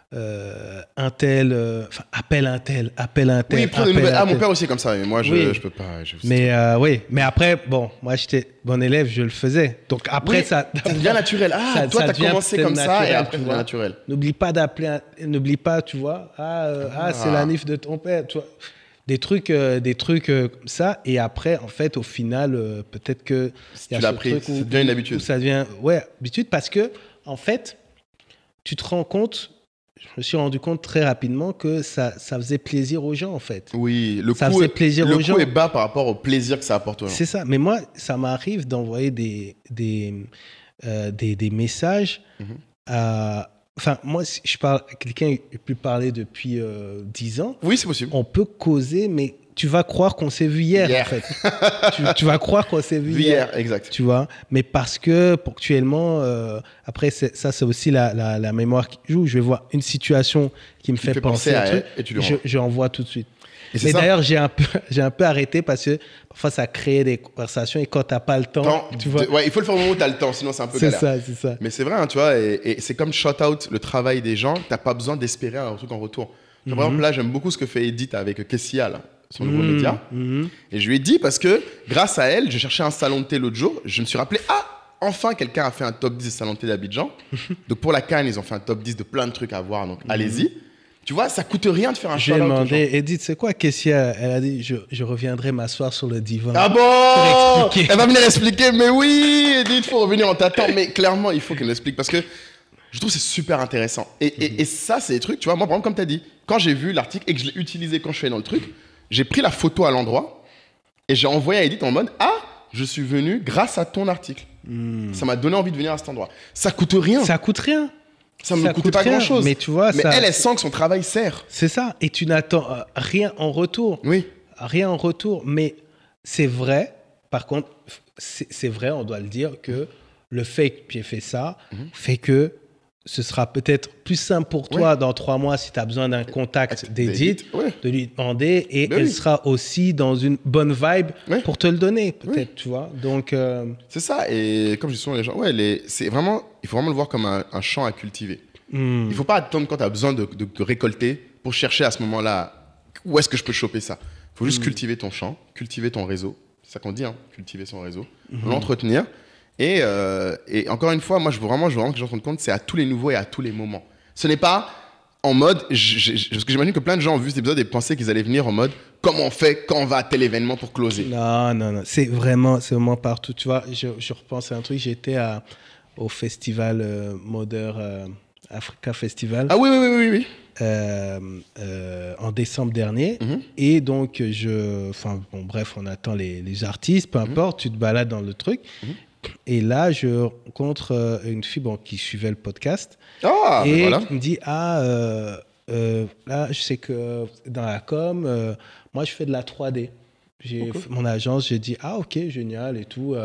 euh, un tel, euh, appelle un tel, appelle un tel. Oui, prends des nouvelles. Ah, mon père aussi est comme ça, mais moi, je ne oui. peux pas. Je... Mais euh, oui, mais après, bon, moi, j'étais bon élève, je le faisais. Donc après, oui, ça... Ça devient naturel. Ah, ça, toi, tu as commencé comme naturel, ça et après, ça devient naturel. N'oublie pas d'appeler, un... n'oublie pas, tu vois, ah, euh, ah. ah c'est la nif de ton père, tu vois. Des trucs, euh, des trucs euh, comme ça. Et après, en fait, au final, euh, peut-être que... Si tu l'as pris, où, ça devient une habitude. Ça devient, ouais, habitude parce que, en fait, tu te rends compte, je me suis rendu compte très rapidement que ça, ça faisait plaisir aux gens, en fait. Oui, le ça coût, faisait est, plaisir le aux coût gens. est bas par rapport au plaisir que ça apporte aux gens. C'est ça. Mais moi, ça m'arrive d'envoyer des, des, euh, des, des messages mm-hmm. à... Enfin, moi, si je parle à quelqu'un qui a pu parler depuis euh, dix ans. Oui, c'est possible. On peut causer, mais tu vas croire qu'on s'est vu hier, hier. en fait. tu, tu vas croire qu'on s'est vu, vu hier. hier. Exact. Tu vois, mais parce que, ponctuellement, euh, après, c'est, ça, c'est aussi la, la, la mémoire qui joue. Je vais voir une situation qui me fait, fait penser, penser à un truc, elle et tu le je, je envoie tout de suite. Et mais d'ailleurs, j'ai un, peu, j'ai un peu arrêté parce que parfois, ça crée des conversations et quand tu n'as pas le temps, temps tu vois. De, ouais, il faut le faire au moment où tu as le temps, sinon c'est un peu c'est galère. C'est ça, c'est ça. Mais c'est vrai, hein, tu vois, et, et c'est comme shout out le travail des gens, tu n'as pas besoin d'espérer un truc en retour. Mm-hmm. Par exemple, là, j'aime beaucoup ce que fait Edith avec Kessia, là, son nouveau mm-hmm. média. Mm-hmm. Et je lui ai dit parce que grâce à elle, j'ai cherché un salon de thé l'autre jour, je me suis rappelé, ah, enfin, quelqu'un a fait un top dix de salon de thé d'Abidjan. Donc pour la Cannes, ils ont fait un top dix de plein de trucs à voir, donc mm-hmm. allez-y. Tu vois, ça coûte rien de faire un shout-out. J'ai demandé, Edith, c'est quoi Kessia? Elle a dit, je, je reviendrai m'asseoir sur le divan. Ah bon? Elle va venir expliquer. Mais oui, Edith, il faut revenir, on t'attend. Mais clairement, il faut qu'elle l'explique parce que je trouve que c'est super intéressant. Et, mm-hmm. et, et ça, c'est des trucs, tu vois, moi, par exemple, comme tu as dit, quand j'ai vu l'article et que je l'ai utilisé quand je suis dans le truc, j'ai pris la photo à l'endroit et j'ai envoyé à Edith en mode, ah, je suis venu grâce à ton article. Mm. Ça m'a donné envie de venir à cet endroit. Ça coûte rien. Ça coûte rien. Ça ne me coûtait pas grand-chose. Mais tu vois, mais ça... elle, elle sent que son travail sert. C'est ça. Et tu n'attends euh, rien en retour. Oui. Rien en retour. Mais c'est vrai. Par contre, c'est, c'est vrai, on doit le dire, que le fait que tu aies fait ça mm-hmm. fait que ce sera peut-être plus simple pour toi oui. dans trois mois si tu as besoin d'un contact d'Edith, oui. de lui demander. Et ben elle oui. sera aussi dans une bonne vibe oui. pour te le donner, peut-être, tu vois. Donc, euh... c'est ça. Et comme je dis souvent les gens, ouais, les... c'est vraiment... il faut vraiment le voir comme un, un champ à cultiver. Mm. Il ne faut pas attendre quand tu as besoin de, de, de récolter pour chercher à ce moment-là où est-ce que je peux choper ça. Il faut juste mm. cultiver ton champ, cultiver ton réseau. C'est ça qu'on dit, hein, cultiver son réseau, mm-hmm. l'entretenir. Et, euh, et encore une fois, moi, je veux vraiment, je veux vraiment que les gens se rendent compte, c'est à tous les niveaux et à tous les moments. Ce n'est pas en mode... Je, je, parce que j'imagine que plein de gens ont vu cet épisode et pensaient qu'ils allaient venir en mode comment on fait quand on va à tel événement pour closer. Non, non, non. C'est vraiment, c'est vraiment partout. Tu vois, je, je repense à un truc. J'étais à, au festival euh, Modern euh, Africa Festival. Ah oui, oui, oui, oui. oui. Euh, euh, en décembre dernier. Mm-hmm. Et donc, je... Enfin, bon, bref, on attend les, les artistes, peu importe. Mm-hmm. Tu te balades dans le truc. Mm-hmm. Et là, je rencontre une fille bon, qui suivait le podcast ah, et voilà. qui me dit « Ah, euh, euh, là, je sais que dans la com, euh, moi, je fais de la trois D. J'ai okay. mon agence, j'ai dit « Ah, ok, génial et tout. Euh, »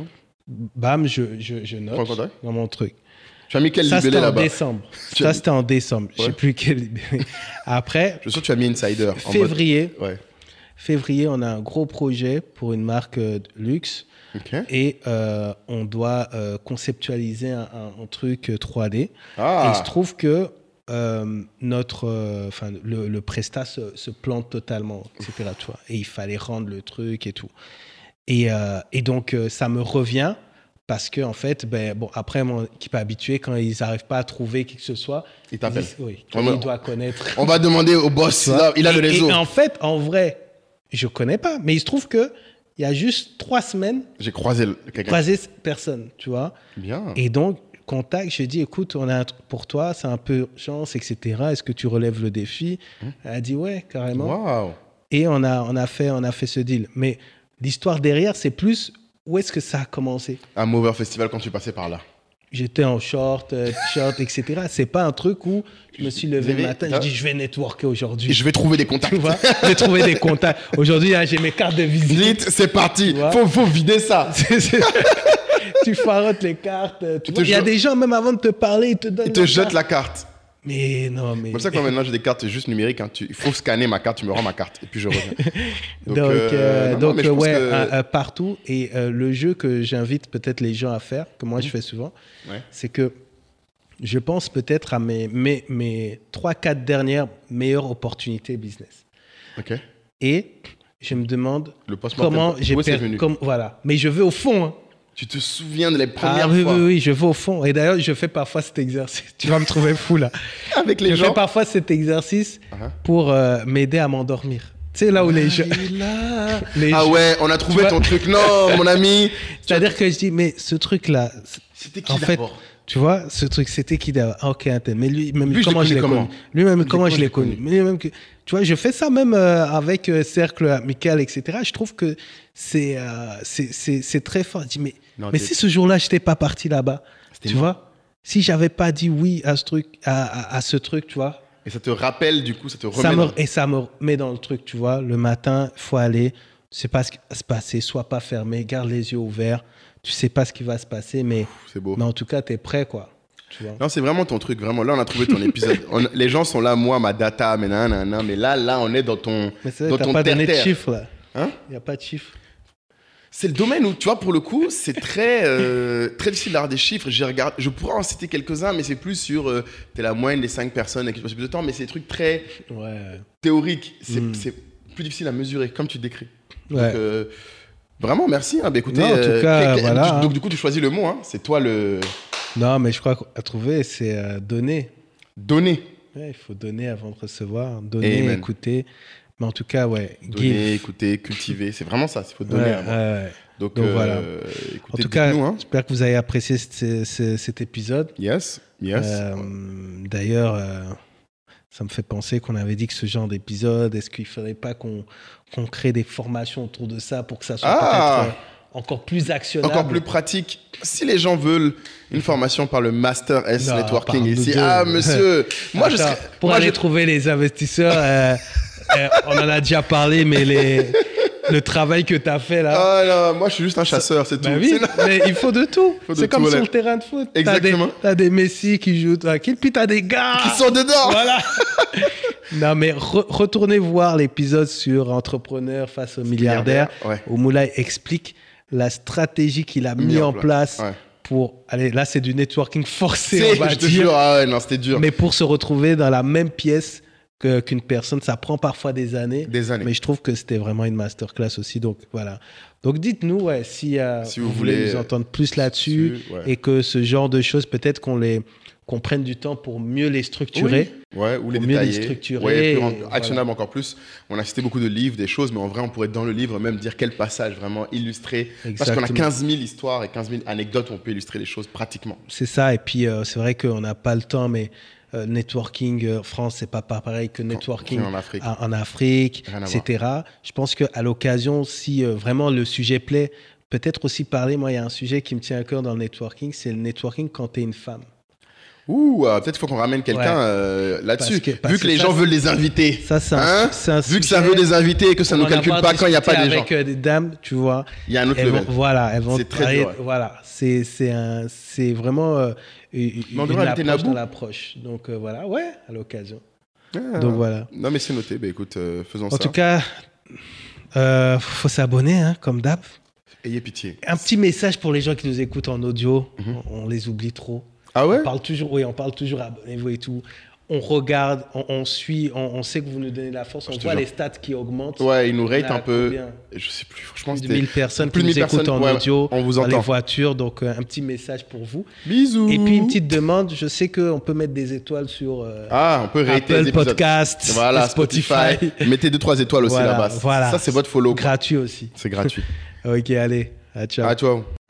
Bam, je, je, je note dans mon truc. Tu as mis quel ça, libellé là-bas? Décembre. Ça, c'était en décembre. Ouais. Je ne sais plus quel libellé. Après, je suis sûr que tu as mis Insider. Février, en mode... ouais. février, on a un gros projet pour une marque de luxe. Okay. Et euh, on doit euh, conceptualiser un, un, un truc trois D. Ah. Et il se trouve que euh, notre, enfin, euh, le, le prestat se, se plante totalement, et cetera. Tu vois. Et il fallait rendre le truc et tout. Et, euh, et donc, euh, ça me revient parce que en fait, ben, bon, après, mon équipe est habituée, quand ils n'arrivent pas à trouver qui que ce soit, ils t'appellent. Oui, on il doit connaître. On va demander au boss, là, il a et, le réseau. Et en fait, en vrai, je ne connais pas, mais il se trouve que il y a juste trois semaines, j'ai croisé quelqu'un. Croisé personne, tu vois. Bien. Et donc, contact, j'ai dit, écoute, on a un truc pour toi, c'est un peu urgence, et cetera. Est-ce que tu relèves le défi? Mmh. Elle a dit, ouais, carrément. Wow. Et on a, on, a fait, on a fait ce deal. Mais l'histoire derrière, c'est plus où est-ce que ça a commencé? Un Mover Festival quand tu passais par là. J'étais en short, euh, t-shirt, et cetera. C'est pas un truc où je me suis levé le matin, je dis je vais networker aujourd'hui. Je vais trouver des contacts. Tu vois, je vais trouver des contacts. Aujourd'hui, là, j'ai mes cartes de visite. Vite, c'est parti. Tu vois? Faut, faut vider ça. C'est- c'est- tu farottes les cartes. Tu vois, il y a jo- des gens, même avant de te parler, ils te donnent Ils te leur jettent carte. la carte. Mais non, mais. C'est pour ça que moi, maintenant, j'ai des cartes juste numériques. Hein. Tu- Il faut scanner ma carte, tu me rends ma carte. Et puis, je reviens. Donc, euh, euh, non, non, donc mais je pense ouais, que- euh, euh, partout. Et euh, le jeu que j'invite peut-être les gens à faire, que moi je fais souvent, Ouais. c'est que je pense peut-être à mes, mes, mes trois quatre dernières meilleures opportunités business. Ok. Et je me demande Le post-mortem, comment j'ai où est-ce que c'est perdu. venu Comme, voilà. Mais je vais au fond. Hein. Tu te souviens de les premières Ah oui, fois oui, oui, je vais au fond. Et d'ailleurs, je fais parfois cet exercice. Tu vas me trouver fou là. avec les je gens fais parfois cet exercice Uh-huh. pour euh, m'aider à m'endormir. Tu sais, là où les gens. les Ah gens- ouais, on a trouvé vois- ton truc. Non, mon ami. C'est-à-dire que je dis, mais ce truc-là, C'était qui en fait, d'abord tu vois, ce truc, c'était qui d'abord? Ah, ok, un tel. Mais lui, même Lui, je comment l'ai je l'ai connu connu? comment Lui-même, Lui, comment je l'ai connu? connu Mais lui-même que, tu vois, je fais ça même euh, avec euh, cercle amical, et cetera. Je trouve que c'est euh, c'est c'est c'est très fort. Je dis, mais, Non, mais t'es- si ce jour-là, je n'étais pas parti là-bas, C'était tu mort. vois, si j'avais pas dit oui à ce truc, à, à, à ce truc, tu vois, Et ça te rappelle, du coup, ça te remet ça me, dans- et ça me met dans le truc, tu vois. Le matin, il faut aller, tu sais pas ce qui va se passer, sois pas fermé, garde les yeux ouverts. Tu sais pas ce qui va se passer, mais, C'est beau. mais en tout cas, tu es prêt, quoi. Tu vois. Non, c'est vraiment ton truc. Vraiment, là, on a trouvé ton épisode. On- les gens sont là, moi, ma data, mais nan, nan, nan, mais là, là, on est dans ton, Mais c'est dans vrai, t'as ton pas donné de terre-terre. chiffres, là. Hein Il n'y a pas de chiffres. C'est le domaine où, tu vois, pour le coup, c'est très, euh, très difficile d'avoir des chiffres. J'ai regardé, je pourrais en citer quelques-uns, mais c'est plus sur, euh, t'es la moyenne des cinq personnes avec qui tu passes plus de temps, mais c'est des trucs très Ouais. théoriques. C'est Mm. c'est plus difficile à mesurer, comme tu décris. Ouais. Donc, euh, vraiment, merci. Hein. Bah, écoutez, Non, en tout cas, quel- quel- voilà, du- hein. Donc, du coup, tu choisis le mot. Hein. C'est toi le Non, mais je crois qu'à trouver, c'est euh, donner. donner. Ouais, il faut donner avant de recevoir. Donner, Amen. écouter. Mais en tout cas, ouais, Donner, give. écouter, cultiver. C'est vraiment ça. Il faut donner. Ouais, avant. ouais. Donc, Donc, euh, voilà. écoutez, En tout cas, dites-nous, hein. j'espère que vous avez apprécié ce- ce- cet épisode. Yes, yes. Euh, D'ailleurs, euh, ça me fait penser qu'on avait dit que ce genre d'épisode, est-ce qu'il ne faudrait pas qu'on qu'on crée des formations autour de ça pour que ça soit Ah peut-être euh, encore plus actionnable? Encore plus pratique. Si les gens veulent une formation par le Master S Non, Networking par nous ici, deux. ah monsieur, moi je Attends, serais, pour moi, aller je- trouver les investisseurs, euh, euh, on en a déjà parlé, mais les, le travail que tu as fait là. Ah non, moi je suis juste un chasseur, c'est tout. Bah oui, C'est- mais il faut de tout. Faut de C'est comme tout, sur ouais. le terrain de foot. Exactement. Tu as des Messi qui jouent tranquille, puis tu as des gars. Qui sont dedans. Voilà. Non, mais re- retournez voir l'épisode sur entrepreneur face aux milliardaires, Ouais. où Moulay explique la stratégie qu'il a mis, en place, Ouais. pour. Allez, là, c'est du networking forcé, C'est, on va je te dire. jure, ah ouais, non, c'était dur. Mais pour se retrouver dans la même pièce que- qu'une personne, ça prend parfois des années. Des années. Mais je trouve que c'était vraiment une masterclass aussi. Donc voilà. Donc dites-nous ouais, si, euh, Si vous, vous voulez voulez, nous entendre plus là-dessus dessus, ouais. et que ce genre de choses, peut-être qu'on les qu'on prenne du temps pour mieux les structurer. Oui. Ouais, ou les Pour mieux les détailler. structurer Ouais, plus et en- voilà. actionnable encore plus. On a cité beaucoup de livres, des choses, mais en vrai, on pourrait dans le livre même dire quel passage vraiment illustrer. Parce qu'on a Exactement. quinze mille histoires et quinze mille anecdotes où on peut illustrer les choses pratiquement. C'est ça. Et puis euh, c'est vrai qu'on n'a pas le temps, mais euh, networking euh, France, c'est pas pas pareil que networking en Afrique. en, en Afrique, Rien à et cetera. Je pense qu'à l'occasion, si euh, vraiment le sujet plaît, peut-être aussi parler. Moi, il y a un sujet qui me tient à cœur dans le networking, c'est le networking quand tu es une femme. Ouh, euh, peut-être qu'il faut qu'on ramène quelqu'un Ouais. euh, là-dessus. Parce que- parce Vu que que les ça, gens c'est- veulent les inviter. Ça, c'est un, Hein c'est un Vu que ça sujet- veut des invités et que ça ne on nous en calcule avoir pas quand il n'y a pas discuté des gens. avec euh, des dames, tu vois. Il y a un autre Elles vont, level. voilà, elles vont C'est très travailler- dur, ouais. Voilà, c'est c'est un, c'est vraiment euh, une, Mais on une devrait inviter approche Nabou. dans l'approche. Donc euh, voilà, ouais, à l'occasion. Ah. Donc voilà. Non, mais c'est noté. Bah, écoute, euh, faisons En ça. tout cas, euh, faut s'abonner, hein, comme d'hab. Ayez pitié. Un petit message pour les gens qui nous écoutent en audio. Mhm. on, on les oublie trop. Ah ouais On parle toujours, oui, on parle toujours, abonnez-vous et tout. On regarde, on, on suit, on, on sait que vous nous donnez la force. On Je te voit jure. les stats qui augmentent. Ouais, ils nous rate On a un peu. combien Je sais plus, franchement, Plus de c'était. mille personnes plus qui de nous mille écoutent personnes, en ouais, audio, on vous dans les entend. voitures. Donc, euh, un petit message pour vous. Bisous. Et puis, une petite demande. Je sais qu'on peut mettre des étoiles sur euh, Ah, on peut rater les Apple épisodes. Podcast, Voilà, Spotify. Spotify. Mettez deux, trois étoiles aussi Voilà, là-bas. voilà. Ça, c'est votre follow. Gratuit aussi. C'est gratuit. Ok, allez. À ciao. À toi.